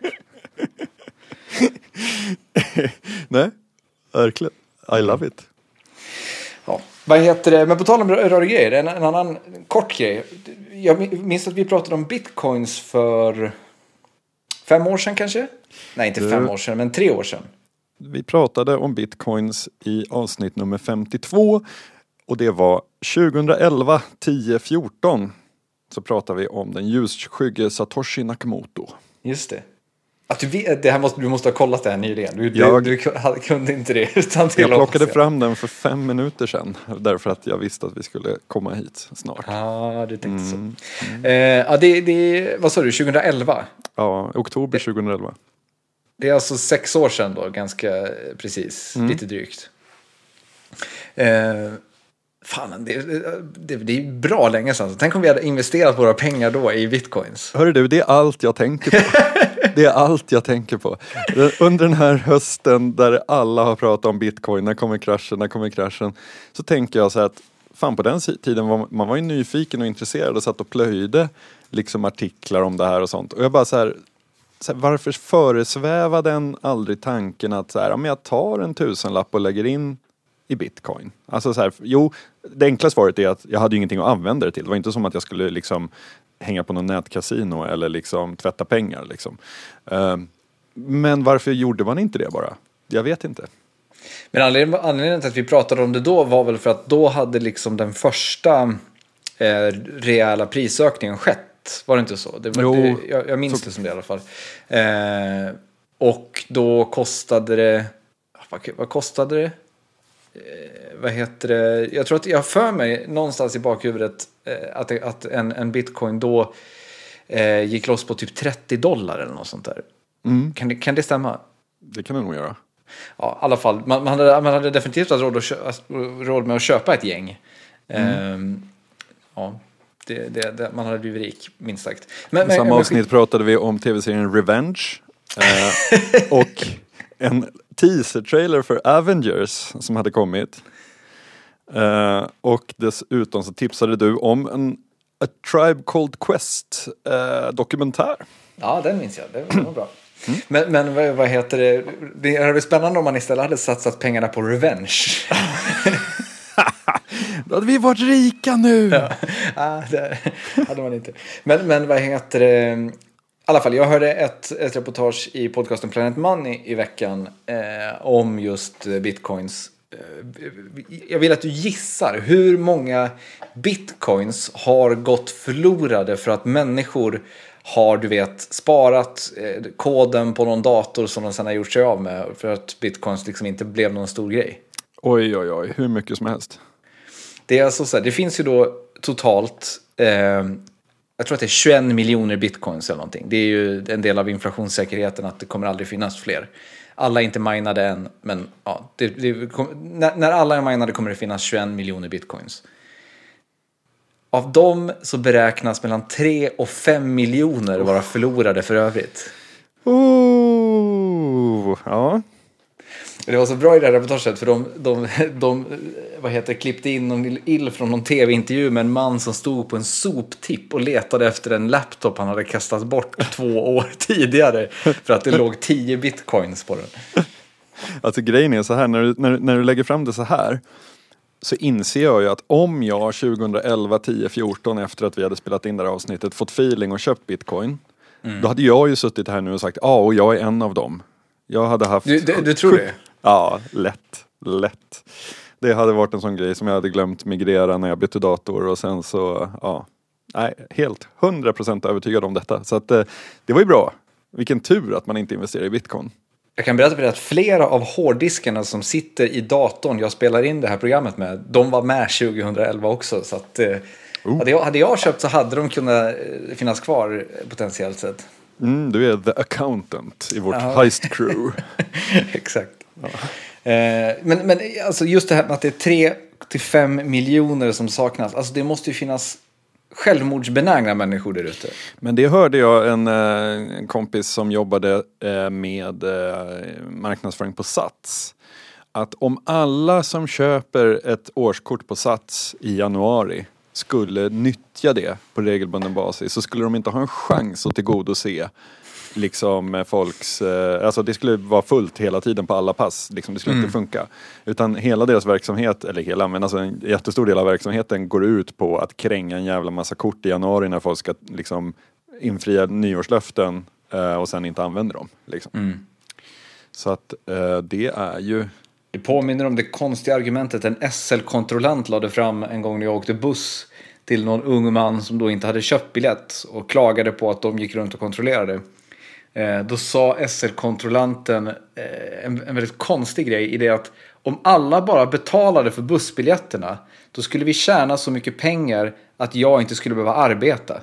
A: Nej, verkligen. I love it.
B: Ja, vad heter det? Men på tal om röra grejer, en, en annan kort grej. Jag minns att vi pratade om bitcoins för fem år sedan kanske? Nej, inte du, fem år sedan, men tre år sedan.
A: Vi pratade om bitcoins i avsnitt nummer femtiotvå, och det var tjugoelva tio fjorton. Så pratade vi om den ljusskygge Satoshi Nakamoto.
B: Just det. Att du, det här måste, du måste ha kollat det här nyligen. Du,
A: jag,
B: du, du kunde inte det utan till.
A: Jag plockade fram den för fem minuter sedan. Därför att jag visste att vi skulle komma hit snart.
B: Ja, ah, du tänkte mm. så. Mm. Eh, ja, det, det, vad sa du, tjugoelva?
A: Ja, oktober tjugoelva.
B: Det är alltså sex år sedan då, ganska precis. Mm. Lite drygt. Eh, fan, det, det, det är bra länge sedan. Så tänk om vi hade investerat våra pengar då i bitcoins.
A: Hörru du, det är allt jag tänker på. Det är allt jag tänker på. Under den här hösten där alla har pratat om bitcoin, när kommer kraschen, när kommer kraschen, så tänker jag så här att fan, på den tiden var man var ju nyfiken och intresserad och satt och plöjde liksom artiklar om det här och sånt. Och jag bara så här, så här varför föresvävar den aldrig tanken att så här, om jag tar en tusenlapp och lägger in i bitcoin. Alltså så här, jo, det enkla svaret är att jag hade ju ingenting att använda det till. Det var inte som att jag skulle liksom hänga på någon nätkasino eller liksom tvätta pengar liksom. Uh, men varför gjorde man inte det bara? Jag vet inte.
B: Men anledningen, anledningen till att vi pratade om det då var väl för att då hade liksom den första eh, rejäla prisökningen skett. Var det inte så? Det var,
A: jo,
B: det, jag, jag minns så. Det som det i alla fall. Eh, och då kostade det... Vad, vad kostade det? Eh, vad heter det? Jag tror att jag för mig någonstans i bakhuvudet eh, att, att en, en bitcoin då eh, gick loss på typ trettio dollar eller något sånt där. Mm. Kan, det, kan det stämma?
A: Det kan det nog göra.
B: Ja, i alla fall. Man, man, hade, man hade definitivt råd, att köpa, råd med att köpa ett gäng. Mm. Eh, ja, det, det, det, man hade blivit rik, minst sagt.
A: Men, I samma men, avsnitt men, pratade vi om tv-serien Revenge. Eh, och en teaser-trailer för Avengers som hade kommit. Uh, och dessutom så tipsade du om en A Tribe Called Quest uh, dokumentär.
B: Ja, den minns jag. Det var bra. Mm. Men, men vad, vad heter det? Det är väl spännande om man istället hade satsat pengarna på Revenge.
A: Då hade vi varit rika nu.
B: Ja, ah, det hade man inte. Men, men vad heter det? I alla fall, jag hörde ett, ett reportage i podcasten Planet Money i veckan eh, om just bitcoins. Jag vill att du gissar hur många bitcoins har gått förlorade för att människor har, du vet, sparat eh, koden på någon dator som de sedan har gjort sig av med för att bitcoins liksom inte blev någon stor grej.
A: Oj, oj, oj. Hur mycket som helst.
B: Det är alltså så här, det finns ju då totalt... Eh, Jag tror att det är tjugoett miljoner bitcoins eller någonting. Det är ju en del av inflationssäkerheten att det kommer aldrig finnas fler. Alla är inte minade än, men ja, det, det, när, när alla är minade kommer det finnas tjugoett miljoner bitcoins. Av dem så beräknas mellan tre och fem miljoner vara förlorade för övrigt.
A: Oh, ja.
B: Det var så bra i det här reportaget för de, de, de vad heter, klippte in någon ill från någon tv-intervju med en man som stod på en soptipp och letade efter en laptop han hade kastat bort två år tidigare för att det låg tio bitcoins på den.
A: Alltså grejen är så här, när du, när, när du lägger fram det så här så inser jag ju att om jag tjugoelva, tio, fjorton efter att vi hade spelat in det här avsnittet fått feeling och köpt bitcoin, mm. då hade jag ju suttit här nu och sagt, ja, och jag är en av dem. Jag hade haft...
B: Du, du, du tror det?
A: Ja, lätt, lätt. Det hade varit en sån grej som jag hade glömt migrera när jag bytte dator och sen så, ja, nej, helt hundra procent övertygad om detta. Så att det var ju bra. Vilken tur att man inte investerar i bitcoin. Jag
B: kan berätta för dig att flera av hårddiskarna som sitter i datorn jag spelar in det här programmet med, de var med tjugoelva också. Så att, oh. hade, jag, hade jag köpt så hade de kunnat finnas kvar potentiellt sett.
A: Mm, du är the accountant i vårt ja. heist crew.
B: Exakt. Ja. Eh, men, men alltså just det här med att det är tre till fem miljoner som saknas. Alltså det måste ju finnas självmordsbenägna människor där ute.
A: Men det hörde jag en, en kompis som jobbade med marknadsföring på Sats. Att om alla som köper ett årskort på Sats i januari skulle nyttja det på regelbunden basis, så skulle de inte ha en chans att tillgodose liksom folks, alltså det skulle vara fullt hela tiden på alla pass, liksom det skulle mm. inte funka, utan hela deras verksamhet, eller hela, men alltså en jättestor del av verksamheten går ut på att kränga en jävla massa kort i januari när folk ska liksom infria nyårslöften eh, och sen inte använder dem liksom. Mm. Så att eh, det är ju,
B: det påminner om det konstiga argumentet en S L-kontrollant lade fram en gång när jag åkte buss till någon ung man som då inte hade köpt biljett och klagade på att de gick runt och kontrollerade. Eh, då sa S L-kontrollanten eh, en, en väldigt konstig grej i det att om alla bara betalade för bussbiljetterna, då skulle vi tjäna så mycket pengar att jag inte skulle behöva arbeta.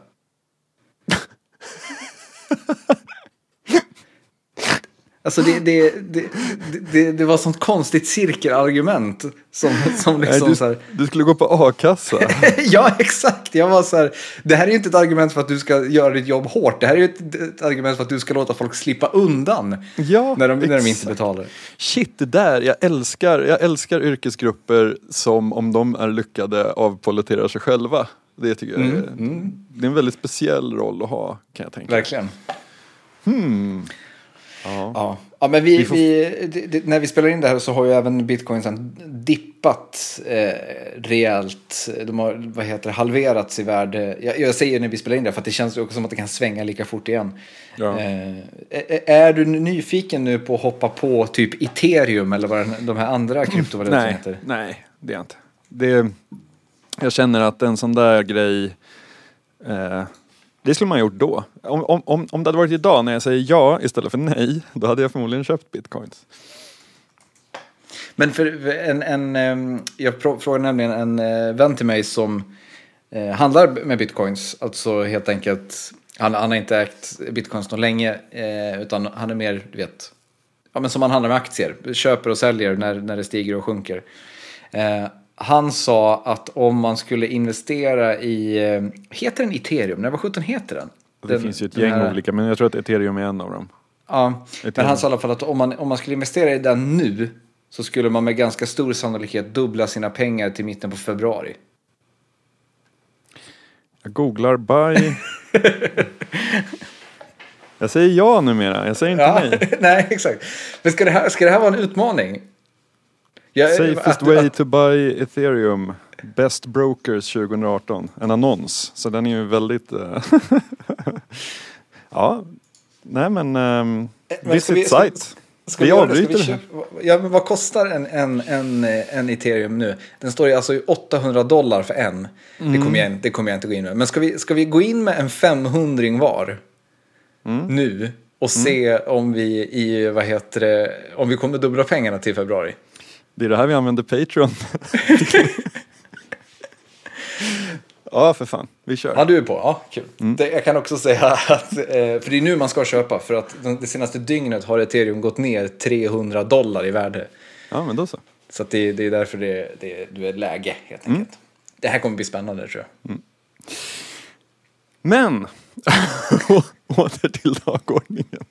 B: Alltså det, det, det, det, det var sånt konstigt cirkelargument som, som liksom
A: Nej, du,
B: så här...
A: du skulle gå på a-kassa.
B: Ja, exakt. Jag var så här, det här är ju inte ett argument för att du ska göra ditt jobb hårt. Det här är ju ett, ett argument för att du ska låta folk slippa undan
A: ja,
B: när, de, när de inte betalar.
A: Shit, det där. Jag älskar, jag älskar yrkesgrupper som om de är lyckade avpoliterar sig själva. Det tycker jag är, mm, mm. det är en väldigt speciell roll att ha, kan jag tänka.
B: Verkligen.
A: Hmm.
B: Ja. Ja. Ja, men vi, vi, får... vi det, det, när vi spelar in det här så har ju även bitcoin sen dippat eh, rejält. De har, vad heter det, halverats i värde. Jag, jag säger när vi spelar in det för att det känns också som att det kan svänga lika fort igen. Ja. Eh, är, är du nyfiken nu på att hoppa på typ Ethereum eller vad de här andra kryptovalutorna
A: nej,
B: heter?
A: Nej, det är inte. Det, jag känner att en sån där grej... Eh, Det skulle man ha gjort då. Om, om, om det hade varit idag när jag säger ja istället för nej, då hade jag förmodligen köpt bitcoins.
B: Men för en, en jag frågade nämligen en vän till mig som eh, handlar med bitcoins. Alltså helt enkelt, han, han har inte ägt bitcoins någon länge, eh, utan han är mer, du vet, ja, men som man handlar med aktier. Köper och säljer när, när det stiger och sjunker. Eh, Han sa att om man skulle investera i... Heter den Ethereum? Nej, vad sjutton heter den?
A: Det den, finns ju ett gäng här... olika, men jag tror att Ethereum är en av dem.
B: Ja, Ethereum. Men han sa i alla fall att om man, om man skulle investera i den nu så skulle man med ganska stor sannolikhet dubbla sina pengar till mitten på februari.
A: Jag googlar buy... jag säger ja numera, jag säger inte ja, nej.
B: Nej, exakt. Men ska det här, ska det här vara en utmaning?
A: Jag, Safest att, way att, to buy Ethereum. Best Brokers tjugo arton. En annons. Så den är ju väldigt... Uh, ja. Nej men... Um, men visit vi, site. Ska, ska vi, vi avbryter det.
B: Vi ja, men vad kostar en, en, en, en Ethereum nu? Den står ju alltså i åttahundra dollar för en. Mm. Det kommer jag, det kommer jag inte gå in med. Men ska vi, ska vi gå in med en femhundring var? Mm. Nu. Och se mm. om vi i, vad heter det, om vi kommer dubbla pengarna till februari.
A: Det är det här vi använder Patreon. Ja, för fan. Vi kör.
B: Ja, du är på. Ja, kul. Mm. Det, jag kan också säga att, eh, för det är nu man ska köpa. För att det senaste dygnet har Ethereum gått ner trehundra dollar i värde.
A: Ja, men då så.
B: Så att det, det är därför det, det, det är läge, helt enkelt. Mm. Det här kommer bli spännande, tror jag. Mm.
A: Men, åter till dagordningen.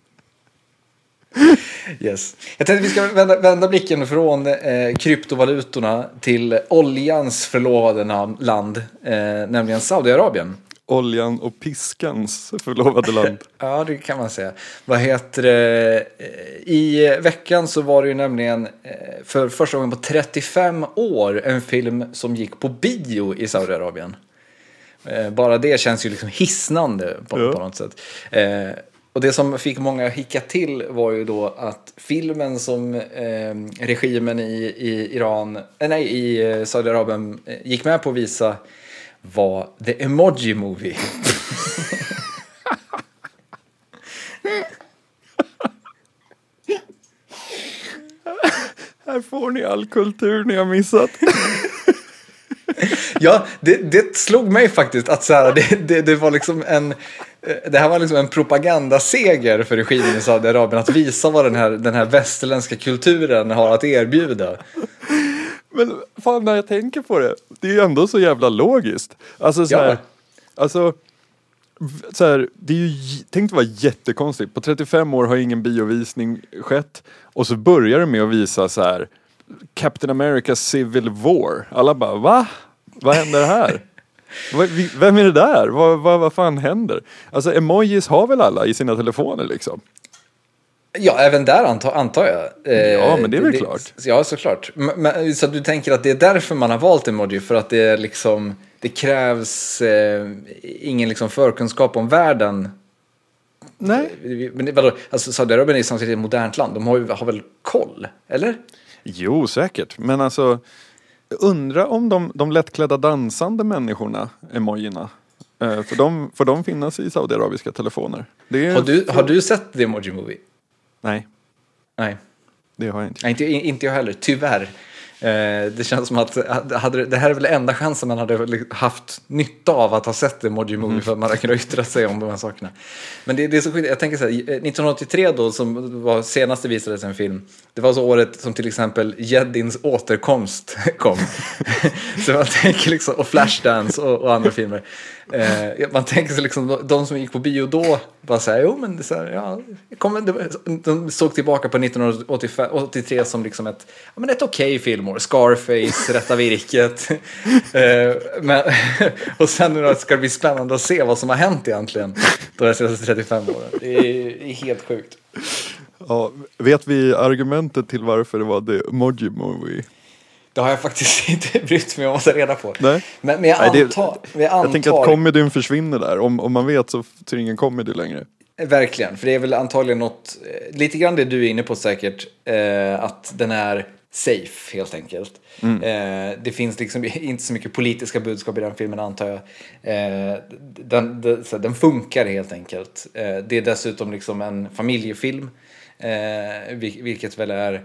B: Yes. Jag tänkte att vi ska vända, vända blicken från eh, kryptovalutorna till oljans förlovade land, eh, nämligen Saudiarabien.
A: oljan och piskans förlovade land.
B: Ja, det kan man säga. Vad heter det? I veckan så var det ju nämligen för första gången på trettiofem år en film som gick på bio i Saudiarabien. Bara det känns ju liksom hisnande på, ja. på något sätt. Och det som fick många att hicka till var ju då att filmen som eh, regimen i, i Iran, eh, nej, i Saudiarabien eh, gick med på att visa var The Emoji Movie.
A: Här får ni all kultur ni har missat.
B: Ja, det, det slog mig faktiskt att så här, det, det, det var liksom en det här var liksom en propagandaseger för regimen i Saudiarabien att visa vad den här, den här västerländska kulturen har att erbjuda.
A: Men fan, när jag tänker på det, det är ju ändå så jävla logiskt. Alltså så här, ja. alltså så här, det är ju, tänk det var jättekonstigt. På trettiofem år har ingen biovisning skett och så börjar det med att visa så här Captain America Civil War. Alla bara, va? Vad händer här? Vem är det där? Vad, vad, vad fan händer? Alltså emojis har väl alla i sina telefoner liksom?
B: Ja, även där antar, antar jag.
A: Eh, ja, men det är väl det, klart.
B: Ja, såklart. Men, så du tänker att det är därför man har valt emoji? För att det är liksom, det krävs eh, ingen liksom förkunskap om världen?
A: Nej.
B: Men vadå? Alltså, Saudiarabien är ju samtidigt ett modernt land. De har, ju, har väl koll, eller?
A: Jo, säkert. Men alltså, undra om de, de lättklädda dansande människorna, emojierna, eh, för de, för de finns i saudiarabiska telefoner. Det är
B: har, du, har du sett The Emoji Movie?
A: Nej.
B: Nej.
A: Det har jag inte.
B: Nej, inte, inte jag heller, tyvärr. Eh, det känns som att hade, det här är väl enda chansen man hade haft nytta av att ha sett Emoji Movie mm. för att man hade kunnat yttra sig om de här sakerna. Men det, det är så skit. Jag tänker så här, nittonhundraåttiotre då, som var senaste visades en film, det var så året som till exempel Jeddins återkomst kom. Så man tänker liksom, och Flashdance och, och andra filmer. Eh, man tänker sig liksom, de som gick på bio då bara säger, jo men det är så här, ja, kom, de såg tillbaka på nittonhundraåttiotre som liksom ett, ja, men ett okej filmår, Scarface, Rätta virket. eh, men, och sen nu ska det bli spännande att se vad som har hänt egentligen de senaste trettiofem åren. Det är, är helt sjukt.
A: Ja, vet vi argumentet till varför det var The Emoji Movie?
B: Det har jag faktiskt inte brytt mig om att ta reda på.
A: Nej.
B: Men, men jag,
A: Nej, det,
B: antar, jag, jag antar...
A: tänker att comedyn försvinner där. Om, om man vet så är det ingen comedy längre.
B: Verkligen, för det är väl antagligen något, lite grann det du är inne på säkert, eh, att den är safe helt enkelt. Mm. Eh, det finns liksom inte så mycket politiska budskap i den filmen, antar jag. Eh, den, den, så den funkar helt enkelt. Eh, det är dessutom liksom en familjefilm, eh, vilket väl är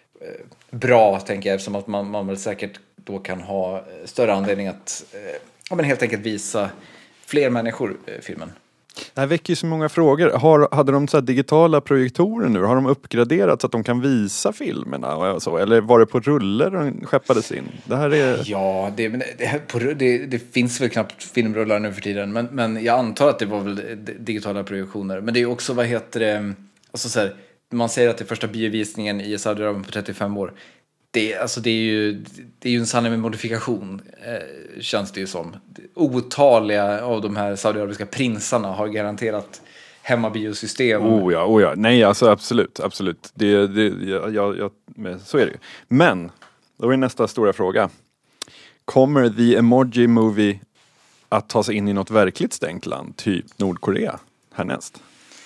B: bra, tänker jag, eftersom att man, man väl säkert då kan ha större anledning att eh, ja, men helt enkelt visa fler människor eh, filmen.
A: Det här väcker ju så många frågor. Har, hade de så här digitala projektorer nu? Har de uppgraderat så att de kan visa filmerna? Och så? Eller var det på ruller de skeppades in? Det här är...
B: Ja, det, men det, på, det, det finns väl knappt filmrullar nu för tiden. Men, men jag antar att det var väl digitala projektioner. Men det är också, vad heter det... Alltså så här, man säger att det är första biovisningen i Saudiarabien på trettiofem år. Det, alltså det, är ju, det är ju en sanning med modifikation, eh, känns det ju som. Otaliga av de här saudiarabiska prinsarna har garanterat hemmabiosystem.
A: Oh ja, oh ja. Nej, alltså absolut, absolut. Det, det, ja, ja, så är det ju. Men, då är nästa stora fråga. Kommer The Emoji Movie att ta sig in i något verkligt stängt land, typ Nordkorea, härnäst?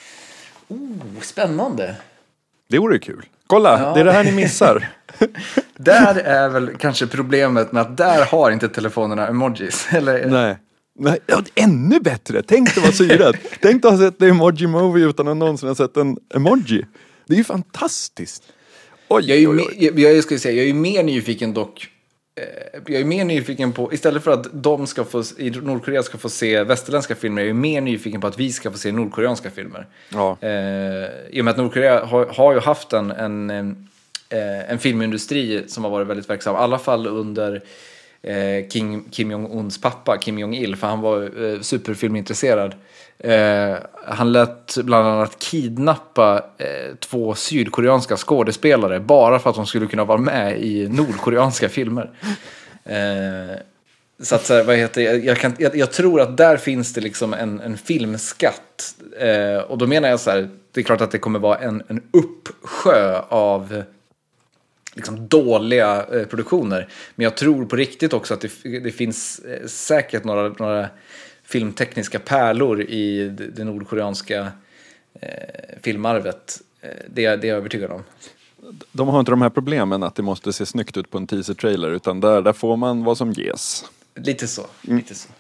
B: Oh, spännande.
A: Det vore kul. Kolla, ja. Det är det här ni missar.
B: Där är väl kanske problemet med att där har inte telefonerna emojis. Eller?
A: Nej. Nej. Ja, ännu bättre. Tänk det var syret. Tänk att ha sett en Emoji Movie utan att någonsin ha sett en emoji. Det är ju fantastiskt.
B: Oj, jag, är ju oj, oj. Me- jag, jag, ska säga, jag är ju mer nyfiken dock. Jag är mer nyfiken på, istället för att de ska få, i Nordkorea ska få se västerländska filmer, jag är mer nyfiken på att vi ska få se nordkoreanska filmer. Ja. Eh, I och med att Nordkorea har, har ju haft en, en, en filmindustri som har varit väldigt verksam, i alla fall under eh, Kim, Kim Jong-Uns pappa, Kim Jong-Il, för han var eh, superfilmintresserad. Eh, han lät bland annat kidnappa eh, två sydkoreanska skådespelare bara för att de skulle kunna vara med i nordkoreanska filmer. Eh, Så att så här, vad heter jag, jag, kan, jag, jag tror att där finns det liksom en, en filmskatt. Eh, och då menar jag så här, det är klart att det kommer vara en, en uppsjö av liksom dåliga eh, produktioner. Men jag tror på riktigt också att det, det finns eh, säkert några, några filmtekniska pärlor i det, det nordkoreanska eh, filmarvet. Eh, det, det är jag övertygad om.
A: De har inte de här problemen att det måste se snyggt ut på en teaser-trailer, utan där, där får man vad som ges.
B: Lite så, mm. lite så.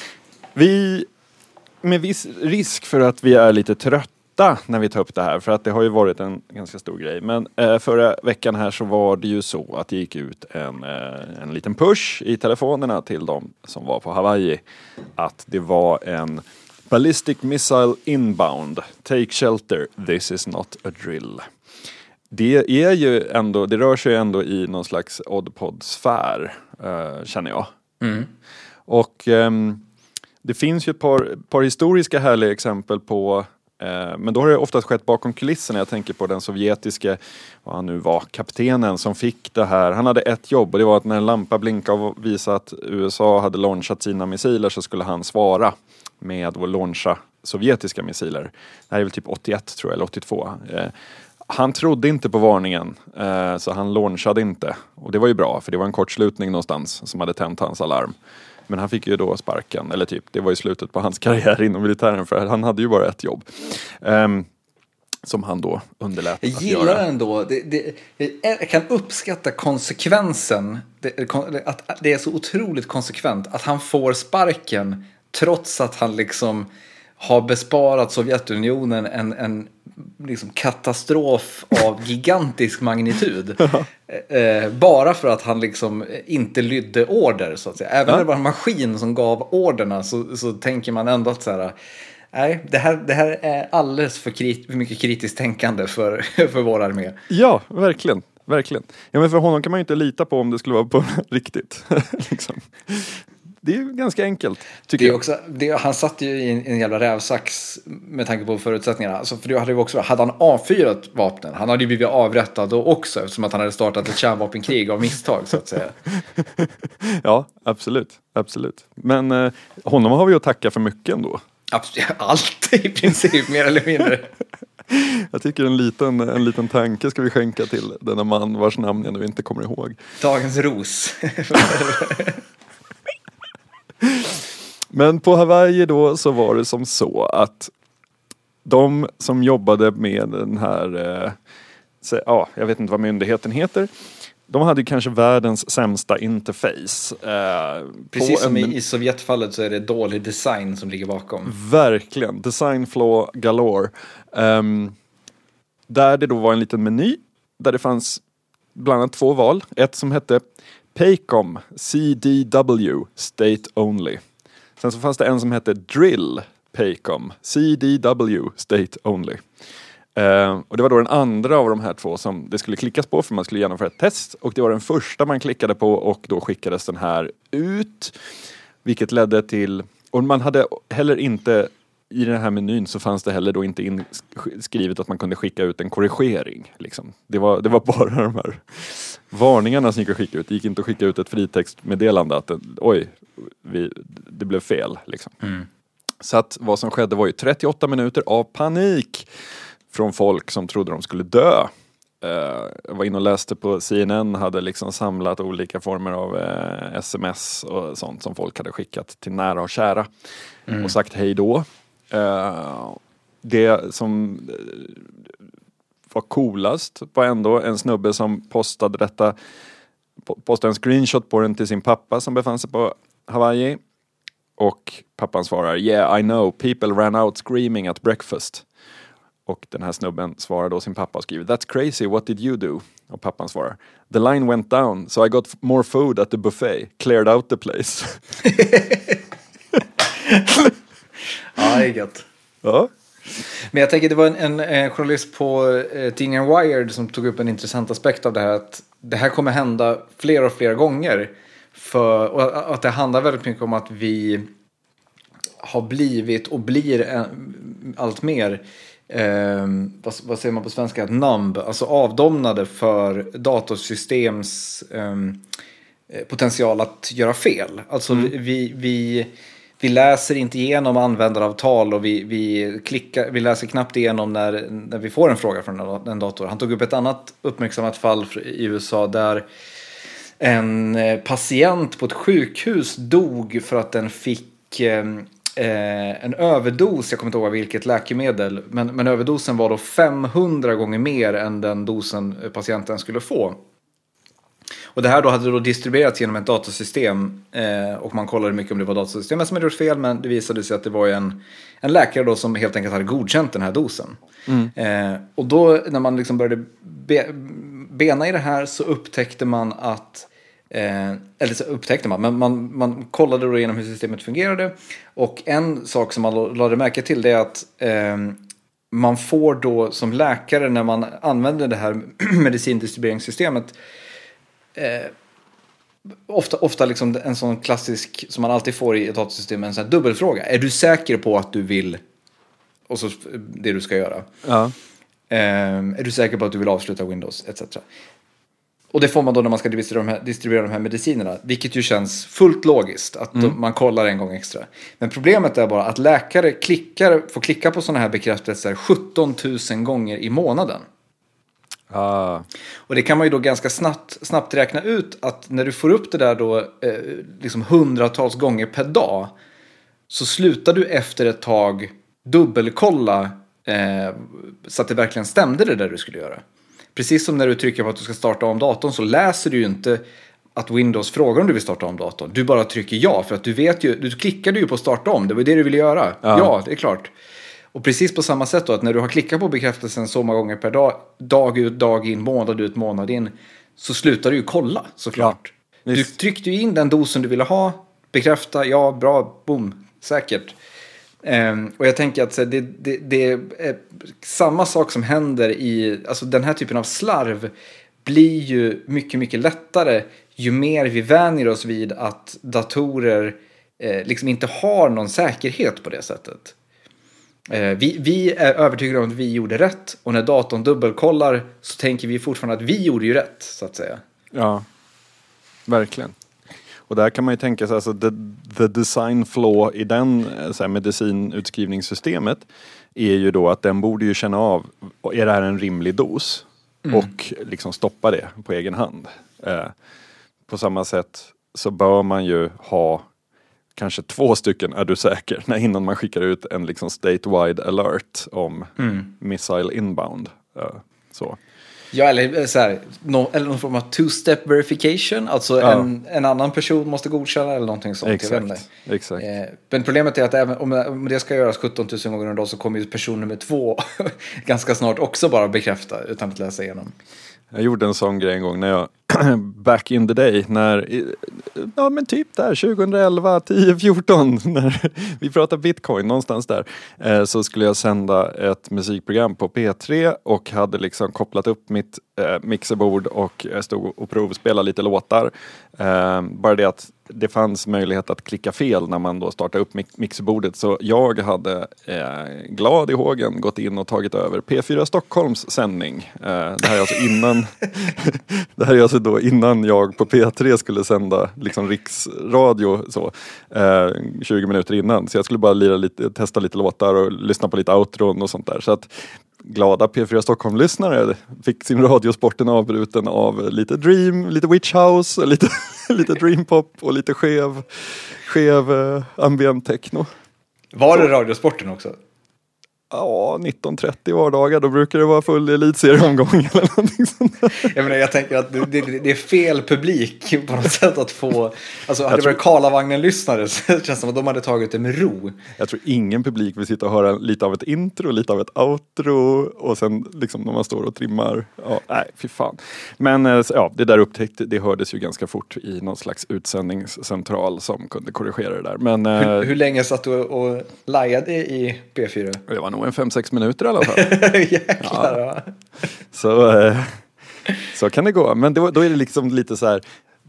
A: Vi, med viss risk för att vi är lite trötta när vi tar upp det här, för att det har ju varit en ganska stor grej. Men eh, förra veckan här så var det ju så att det gick ut en, eh, en liten push i telefonerna till de som var på Hawaii. Att det var en ballistic missile inbound. Take shelter, this is not a drill. Det är ju ändå, det rör sig ändå i någon slags oddpod-sfär, uh, känner jag.
B: Mm.
A: Och um, det finns ju ett par, par historiska härliga exempel på, uh, men då har det oftast skett bakom kulisserna. Jag tänker på den sovjetiska, vad han nu var, kaptenen som fick det här. Han hade ett jobb och det var att när en lampa blinkade och visade att U S A hade launchat sina missiler så skulle han svara med att launcha sovjetiska missiler. Det här är väl typ åttioett tror jag, eller åttiotvå. Uh, Han trodde inte på varningen, eh, så han launchade inte. Och det var ju bra, för det var en kortslutning någonstans som hade tänt hans alarm. Men han fick ju då sparken, eller typ, det var ju slutet på hans karriär inom militären, för han hade ju bara ett jobb. Eh, som han då underlät
B: jag
A: att
B: gillar
A: göra.
B: ändå, det, det, jag kan uppskatta konsekvensen, det, att det är så otroligt konsekvent att han får sparken trots att han liksom har besparat Sovjetunionen en, en liksom katastrof av gigantisk magnitud. eh, bara för att han liksom inte lydde order, så att säga. Även ja. När det var en maskin som gav orderna, så, så tänker man ändå att så här, nej, det här, det här är alldeles för, krit, för mycket kritiskt tänkande för, för vår armé.
A: Ja, verkligen. Verkligen. Ja, men för honom kan man ju inte lita på om det skulle vara på riktigt. liksom. Det är ju ganska enkelt, tycker
B: det är
A: jag.
B: Också, det, han satt ju i en, en jävla rävsax med tanke på förutsättningarna. Alltså, för det hade, ju också, hade han avfyrat vapnen, han hade ju blivit avrättad då också, eftersom att han hade startat ett kärnvapenkrig av misstag, så att säga.
A: Ja, absolut. absolut. Men eh, honom har vi att tacka för mycket ändå.
B: Absolut, allt i princip, mer eller mindre.
A: Jag tycker en liten, en liten tanke ska vi skänka till denna man vars namn jag nu inte kommer ihåg.
B: Dagens ros.
A: Men på Hawaii då så var det som så att de som jobbade med den här, eh, så, ja, jag vet inte vad myndigheten heter, de hade kanske världens sämsta interface. Eh,
B: Precis som
A: en,
B: i, i Sovjetfallet så är det dålig design som ligger bakom.
A: Verkligen, design flaw galore. Um, där det då var en liten meny där det fanns bland annat två val. Ett som hette Paycom C D W State Only. Sen så fanns det en som hette Drill Paycom C D W State Only. Uh, och det var då den andra av de här två som det skulle klickas på för man skulle genomföra ett test. Och det var den första man klickade på och då skickades den här ut. Vilket ledde till, och man hade heller inte, i den här menyn så fanns det heller då inte inskrivet att man kunde skicka ut en korrigering. Liksom. Det var, det var bara de här varningarna som gick att skicka ut. Det gick inte att skicka ut ett fritextmeddelande att oj, vi, det blev fel. Liksom.
B: Mm.
A: Så att vad som skedde var ju trettioåtta minuter av panik från folk som trodde de skulle dö. Uh, jag var inne och läste på C N N, hade liksom samlat olika former av uh, sms och sånt som folk hade skickat till nära och kära. Mm. Och sagt hej då. Uh, det som uh, var coolast var ändå en snubbe som postade detta, postade en screenshot på den till sin pappa som befann sig på Hawaii. Och pappan svarar, yeah I know, people ran out screaming at breakfast. Och den här snubben svarar då sin pappa och skriver, that's crazy, what did you do? Och pappan svarar, the line went down, so I got more food at the buffet, cleared out the place.
B: Ja, det är gött.
A: Ja.
B: Men jag tänker, det var en, en, en journalist på eh, tidningen Wired som tog upp en intressant aspekt av det här, att det här kommer hända fler och fler gånger. För, och att det handlar väldigt mycket om att vi har blivit och blir en, allt mer eh, vad, vad säger man på svenska, numb, alltså avdomnade för datorsystems eh, potential att göra fel. Alltså mm. vi, vi, vi läser inte igenom användaravtal och vi, vi, klickar, vi läser knappt igenom när, när vi får en fråga från en dator. Han tog upp ett annat uppmärksammat fall i U S A där en patient på ett sjukhus dog för att den fick eh, en överdos. Jag kommer inte ihåg vilket läkemedel, men, men överdosen var då femhundra gånger mer än den dosen patienten skulle få. Och det här då hade då distribuerats genom ett datasystem eh, och man kollade mycket om det var datasystemet som hade gjort fel, men det visade sig att det var en, en läkare då som helt enkelt hade godkänt den här dosen. Mm. Eh, och då när man liksom började be, bena i det här så upptäckte man att eh, eller så upptäckte man, men man, man kollade då igenom hur systemet fungerade, och en sak som man lade märke till det är att eh, man får då som läkare när man använder det här medicindistribueringssystemet Eh, ofta, ofta liksom en sån klassisk som man alltid får i ett datasystem, en sån här dubbelfråga. Är du säker på att du vill, och så det du ska göra.
A: Ja.
B: Eh, är du säker på att du vill avsluta Windows, et cetera. Och det får man då när man ska distribuera de här, distribuera de här medicinerna, vilket ju känns fullt logiskt att mm. man kollar en gång extra. Men problemet är bara att läkare klickar, får klicka på såna här bekräftelser sjutton tusen gånger i månaden.
A: Ah.
B: Och det kan man ju då ganska snabbt, snabbt räkna ut att när du får upp det där då eh, liksom hundratals gånger per dag, så slutar du efter ett tag dubbelkolla eh, så att det verkligen stämde det där du skulle göra. Precis som när du trycker på att du ska starta om datorn, så läser du ju inte att Windows frågar om du vill starta om datorn. Du bara trycker ja, för att du vet ju, du klickade ju på starta om, det var det du ville göra. Ah. Ja, det är klart. Och precis på samma sätt då, att när du har klickat på bekräftelsen så många gånger per dag, dag ut, dag in, månad ut, månad in, så slutar du ju kolla, såklart. Ja, du tryckte ju in den dosen du ville ha, bekräfta, ja, bra, boom, säkert. Um, och jag tänker att så, det, det, det är samma sak som händer i, alltså den här typen av slarv blir ju mycket, mycket lättare ju mer vi vänjer oss vid att datorer eh, liksom inte har någon säkerhet på det sättet. Vi, vi är övertygade om att vi gjorde rätt, och när datorn dubbelkollar så tänker vi fortfarande att vi gjorde ju rätt, så att säga.
A: Ja, verkligen. Och där kan man ju tänka sig, alltså the, the design flaw i den så här, medicinutskrivningssystemet är ju då att den borde ju känna av, är det här en rimlig dos? Mm. Och liksom stoppa det på egen hand. Eh, på samma sätt så bör man ju ha kanske två stycken, är du säker, när innan man skickar ut en liksom statewide alert om mm. missile inbound. Uh, så.
B: Ja, eller så här, no, eller någon form av two-step verification, alltså ja. en, en annan person måste godkänna eller någonting sånt.
A: Exakt, exakt.
B: Eh, men problemet är att även om, om det ska göras sjutton tusen gånger en dag, så kommer ju person nummer två ganska snart också bara bekräfta utan att läsa igenom.
A: Jag gjorde en sån grej en gång när jag back in the day, när ja men typ där tjugoelva, tio, fjorton när vi pratade bitcoin någonstans där, eh, så skulle jag sända ett musikprogram på P tre och hade liksom kopplat upp mitt eh, mixerbord och stod och provspelade lite låtar. Eh, bara det att det fanns möjlighet att klicka fel när man då startade upp mixerbordet, så jag hade eh, glad i hågen gått in och tagit över P fyra Stockholms sändning. Eh, det här är alltså innan det här är alltså då innan jag på P tre skulle sända liksom riksradio så eh, tjugo minuter innan, så jag skulle bara lira lite, testa lite låtar och lyssna på lite outron och sånt där, så att glada P fyra Stockholm-lyssnare fick sin radiosporten avbruten av lite Dream, lite Witch House, lite, lite Dream Pop och lite skev, skev uh, ambient techno.
B: Var det radiosporten också?
A: Ja, nitton trettio vardagar, då brukar det vara full elitserieomgång eller någonting sånt där.
B: Jag menar, jag tänker att det, det, det är fel publik på något sätt att få, alltså hade det varit Karlavagnen-lyssnare så känns det som att de hade tagit det med ro.
A: Jag tror ingen publik vill sitta och höra lite av ett intro, lite av ett outro och sen liksom när man står och trimmar, ja, nej, fy fan. Men ja, det där upptäckte, det hördes ju ganska fort i någon slags utsändningscentral som kunde korrigera det där. Men,
B: hur, hur länge satt du och lajade i P fyra?
A: Det var nog en fem sex minuter i alla fall.
B: Jäklar, ja.
A: Så, eh, så kan det gå. Men då, då är det liksom lite så här,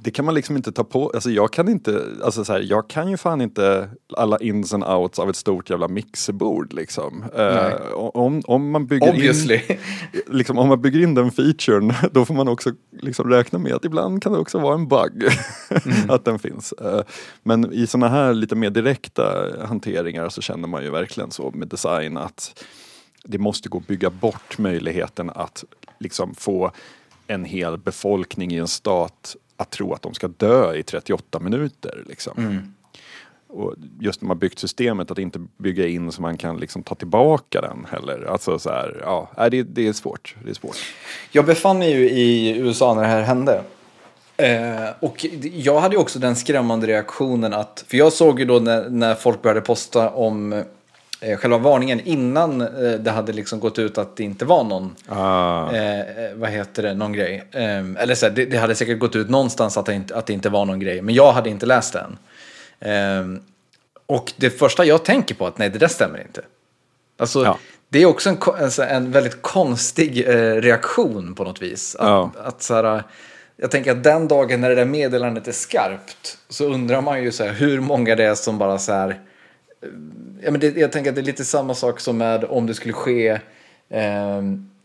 A: det kan man liksom inte ta på, alltså jag kan inte, alltså så här, jag kan ju fan inte alla ins and outs av ett stort jävla mixerbord liksom. Uh, om, om man bygger
B: Obviously.
A: in, liksom om man bygger in den featuren, då får man också liksom räkna med att ibland kan det också vara en bug mm. att den finns. Uh, men i såna här lite mer direkta hanteringar så känner man ju verkligen så med design att det måste gå att bygga bort möjligheten att liksom få en hel befolkning i en stat att tro att de ska dö i trettioåtta minuter. Liksom. Mm. Och just när man byggt systemet att inte bygga in så man kan liksom ta tillbaka den heller. Alltså så här, ja, det, det är svårt. Det är svårt.
B: Jag befann mig ju i U S A när det här hände. Eh, och jag hade ju också den skrämmande reaktionen att, för jag såg ju då när, när folk började posta om eh, själva varningen innan eh, det hade liksom gått ut att det inte var någon
A: ah.
B: eh, vad heter det, någon grej. Eh, eller så här, det, det hade säkert gått ut någonstans att det, inte, att det inte var någon grej, men jag hade inte läst den. Eh, och det första jag tänker på att nej, det där stämmer inte. Alltså, ja. Det är också en, alltså, en väldigt konstig eh, reaktion på något vis. Att, ja. att så här, jag tänker att den dagen när det där meddelandet är skarpt så undrar man ju så här, hur många det är som bara så här. Ja, men det, jag tänker att det är lite samma sak som med om det skulle ske eh,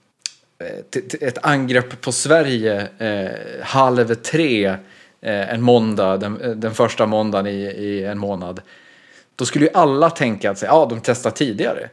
B: t- t- ett angrepp på Sverige eh, halv tre eh, en måndag, den, den första måndagen i, i en månad. Då skulle ju alla tänka att ja, de testar tidigare.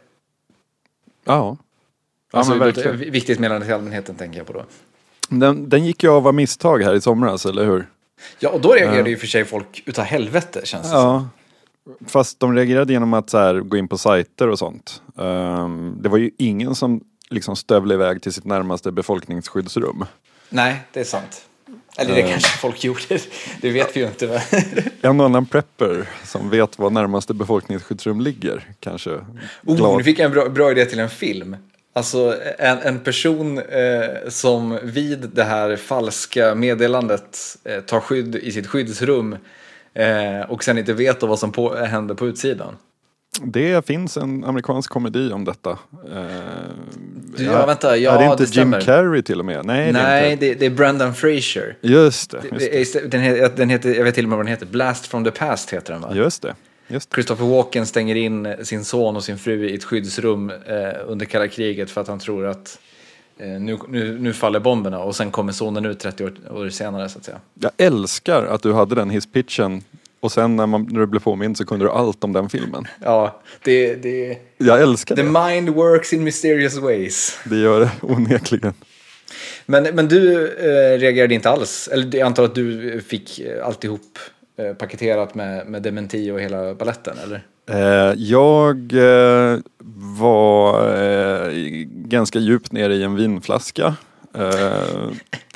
A: Ja. Ja,
B: alltså,
A: men verkligen.
B: Det, viktigt meddelande till allmänheten tänker jag på då.
A: Den, den gick ju av av misstag här i somras, eller hur?
B: Ja, och då reagerade ju för sig folk utav helvete, känns det
A: ja. som. Fast de reagerade genom att så här, gå in på sajter och sånt. Um, det var ju ingen som liksom stövlade iväg till sitt närmaste befolkningsskyddsrum.
B: Nej, det är sant. Eller det uh, kanske folk gjorde, det vet vi ju inte.
A: En annan prepper som vet var närmaste befolkningsskyddsrum ligger, kanske.
B: Oh, nu fick jag en bra, bra idé till en film. Alltså en, en person eh, som vid det här falska meddelandet eh, tar skydd i sitt skyddsrum eh, och sen inte vet vad som på, händer på utsidan.
A: Det finns en amerikansk komedi om detta. Eh,
B: du, ja, vänta, ja,
A: är det inte
B: det
A: Jim Carrey till och med? Nej,
B: Nej
A: det, är inte.
B: det, det är Brendan Fraser.
A: Just det. Just
B: det. Den, heter, den heter, jag vet till och med vad den heter. Blast from the Past heter den, va?
A: Just det. Just det.
B: Christopher Walken stänger in sin son och sin fru i ett skyddsrum eh, under kalla kriget för att han tror att eh, nu, nu, nu faller bomberna och sen kommer sonen ut trettio år, år senare, så att säga.
A: Jag älskar att du hade den hisspitchen och sen när, man, när du blev påmind så kunde du allt om den filmen.
B: Ja, det... det
A: jag älskar
B: the
A: det.
B: The mind works in mysterious ways.
A: Det gör det onekligen.
B: Men, men du eh, reagerade inte alls, eller jag antar att du fick alltihop paketerat med, med dementi och hela balletten, eller?
A: Eh, jag eh, var eh, ganska djupt nere i en vinflaska. Eh,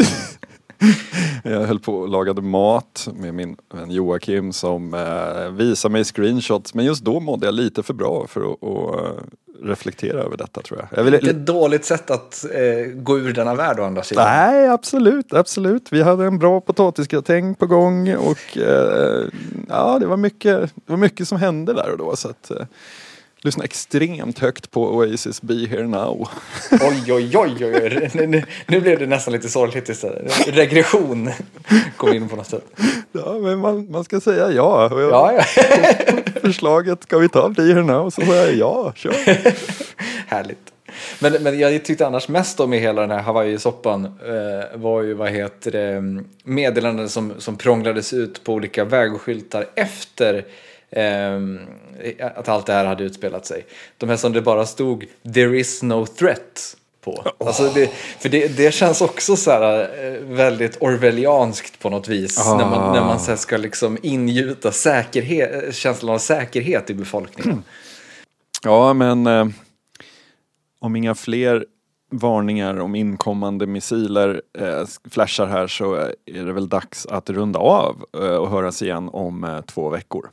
A: jag höll på och lagade mat med min vän Joakim som eh, visade mig screenshots, men just då mådde jag lite för bra för att och, reflektera över detta, tror jag. jag ville...
B: Det är ett dåligt sätt att eh, gå ur denna värld å andra sidan.
A: Nej, absolut, absolut. Vi hade en bra potatisgratäng på gång och eh, ja, det var mycket, det var mycket som hände där och då, så att eh, lyssna extremt högt på Oasis Be Here Now.
B: Oj, oj, oj, oj. Nu, nu blev det nästan lite sorgligt istället. Regression kom in på något sätt.
A: Ja, men man, man ska säga ja. Jag,
B: ja, ja.
A: Förslaget, ska vi ta Be Here Now? Så säger jag ja, kör.
B: Härligt. Men, men jag tyckte annars mest om i hela den här Hawaii-soppan eh, var ju, vad heter det, meddelanden som, som prånglades ut på olika vägskyltar efter Um, att allt det här hade utspelat sig. De här som det bara stod "There is no threat" på. Oh. Alltså det, för det, det känns också så här väldigt orwellianskt på något vis. Ah. När man, när man så här ska liksom ingjuta säkerhet, känslan av säkerhet i befolkningen. Mm.
A: Ja, men eh, om inga fler varningar om inkommande missiler eh, flashar här så är det väl dags att runda av eh, och höras igen om eh, två veckor.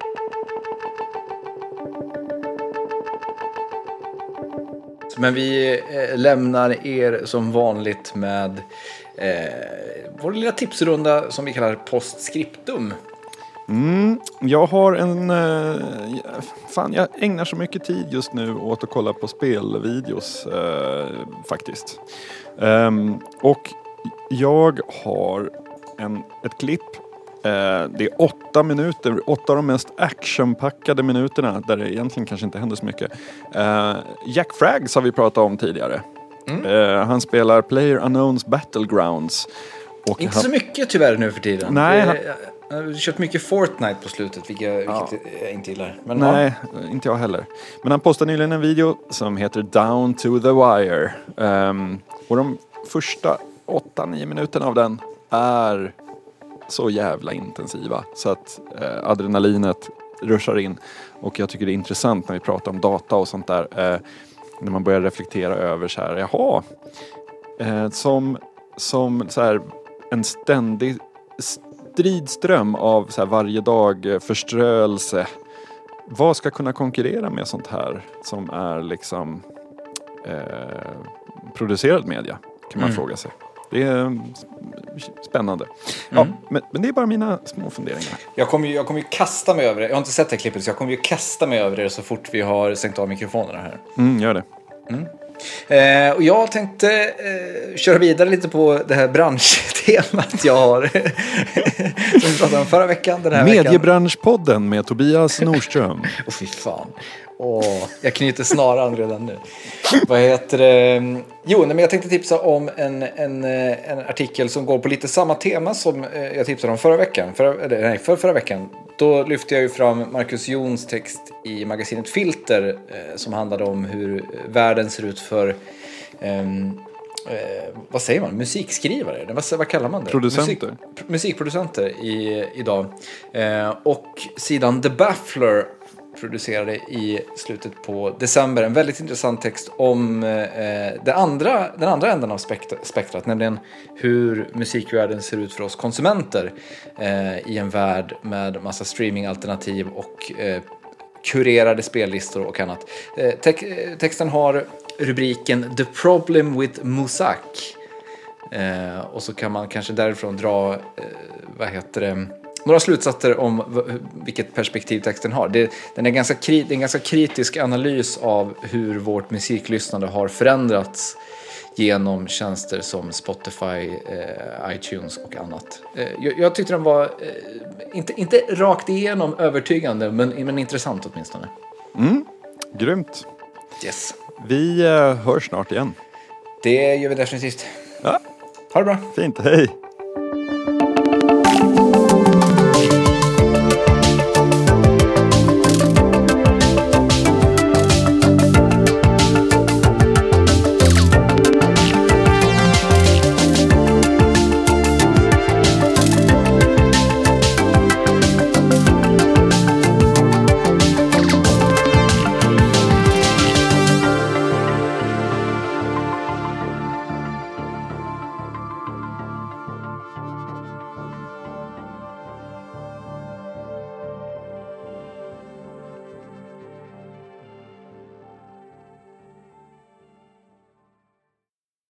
B: Men vi eh, lämnar er som vanligt med eh, vår lilla tipsrunda som vi kallar postscriptum.
A: Mm, jag har en... Eh, fan, jag ägnar så mycket tid just nu åt att kolla på spelvideos eh, faktiskt. Um, och jag har en, ett klipp. Eh, det är åtta minuter, åtta av de mest actionpackade minuterna där det egentligen kanske inte händer så mycket. Eh, Jack Fraggs har vi pratat om tidigare. Mm. Eh, han spelar Player Unknowns Battlegrounds. Och
B: inte
A: han...
B: så mycket tyvärr nu för tiden.
A: Nej, han...
B: Jag har kört mycket Fortnite på slutet, vilket, ja. vilket jag inte gillar. Men,
A: Nej, ja. inte jag heller. Men han postade nyligen en video som heter Down to the Wire. Um, och de första åtta nio minuterna av den är så jävla intensiva. Så att uh, adrenalinet ruschar in. Och jag tycker det är intressant när vi pratar om data och sånt där. Uh, när man börjar reflektera över så här, jaha. Uh, som som så här, en ständig... stridström av så här varje dag förströelse. Vad ska kunna konkurrera med sånt här som är liksom eh, producerad media, kan man mm. fråga sig. Det är spännande. Ja, mm. men, men det är bara mina små funderingar.
B: Jag kommer ju, jag kommer ju kasta mig över det. Jag har inte sett det klippet, så jag kommer ju kasta mig över det så fort vi har sänkt av mikrofonerna här.
A: Mm, gör det.
B: Mm. Eh, och jag tänkte eh, köra vidare lite på det här branschtemat jag har som vi pratade om förra veckan, den här
A: Mediebranschpodden med Tobias Nordström.
B: Åh fy fan. Åh, jag knyter snaran redan nu. Vad heter det? Jo, nej, men jag tänkte tipsa om en, en, en artikel som går på lite samma tema som jag tipsade om förra veckan. Förra, eller, nej, för förra veckan. Då lyfte jag ju fram Marcus Jons text i magasinet Filter eh, som handlade om hur världen ser ut för ehm, eh, vad säger man? Musikskrivare? Vad, vad kallar man det?
A: Producenter.
B: Musik, musikproducenter i, idag. Eh, och sidan The Baffler producerade i slutet på december en väldigt intressant text om eh, det andra, den andra änden av spektrat, nämligen hur musikvärlden ser ut för oss konsumenter eh, i en värld med massa streamingalternativ och eh, kurerade spellistor och annat. Eh, te- texten har rubriken The Problem with Muzak. Eh, och så kan man kanske därifrån dra eh, vad heter det några slutsatser om v- vilket perspektiv texten har. Det, den är ganska kri- det är en ganska kritisk analys av hur vårt musiklyssnande har förändrats genom tjänster som Spotify, eh, iTunes och annat. Eh, jag, jag tyckte den var eh, inte, inte rakt igenom övertygande, men, men intressant åtminstone.
A: Mm, grymt.
B: Yes.
A: Vi eh, hörs snart igen.
B: Det gör vi definitivt.
A: Ja.
B: Ha det bra.
A: Fint, hej.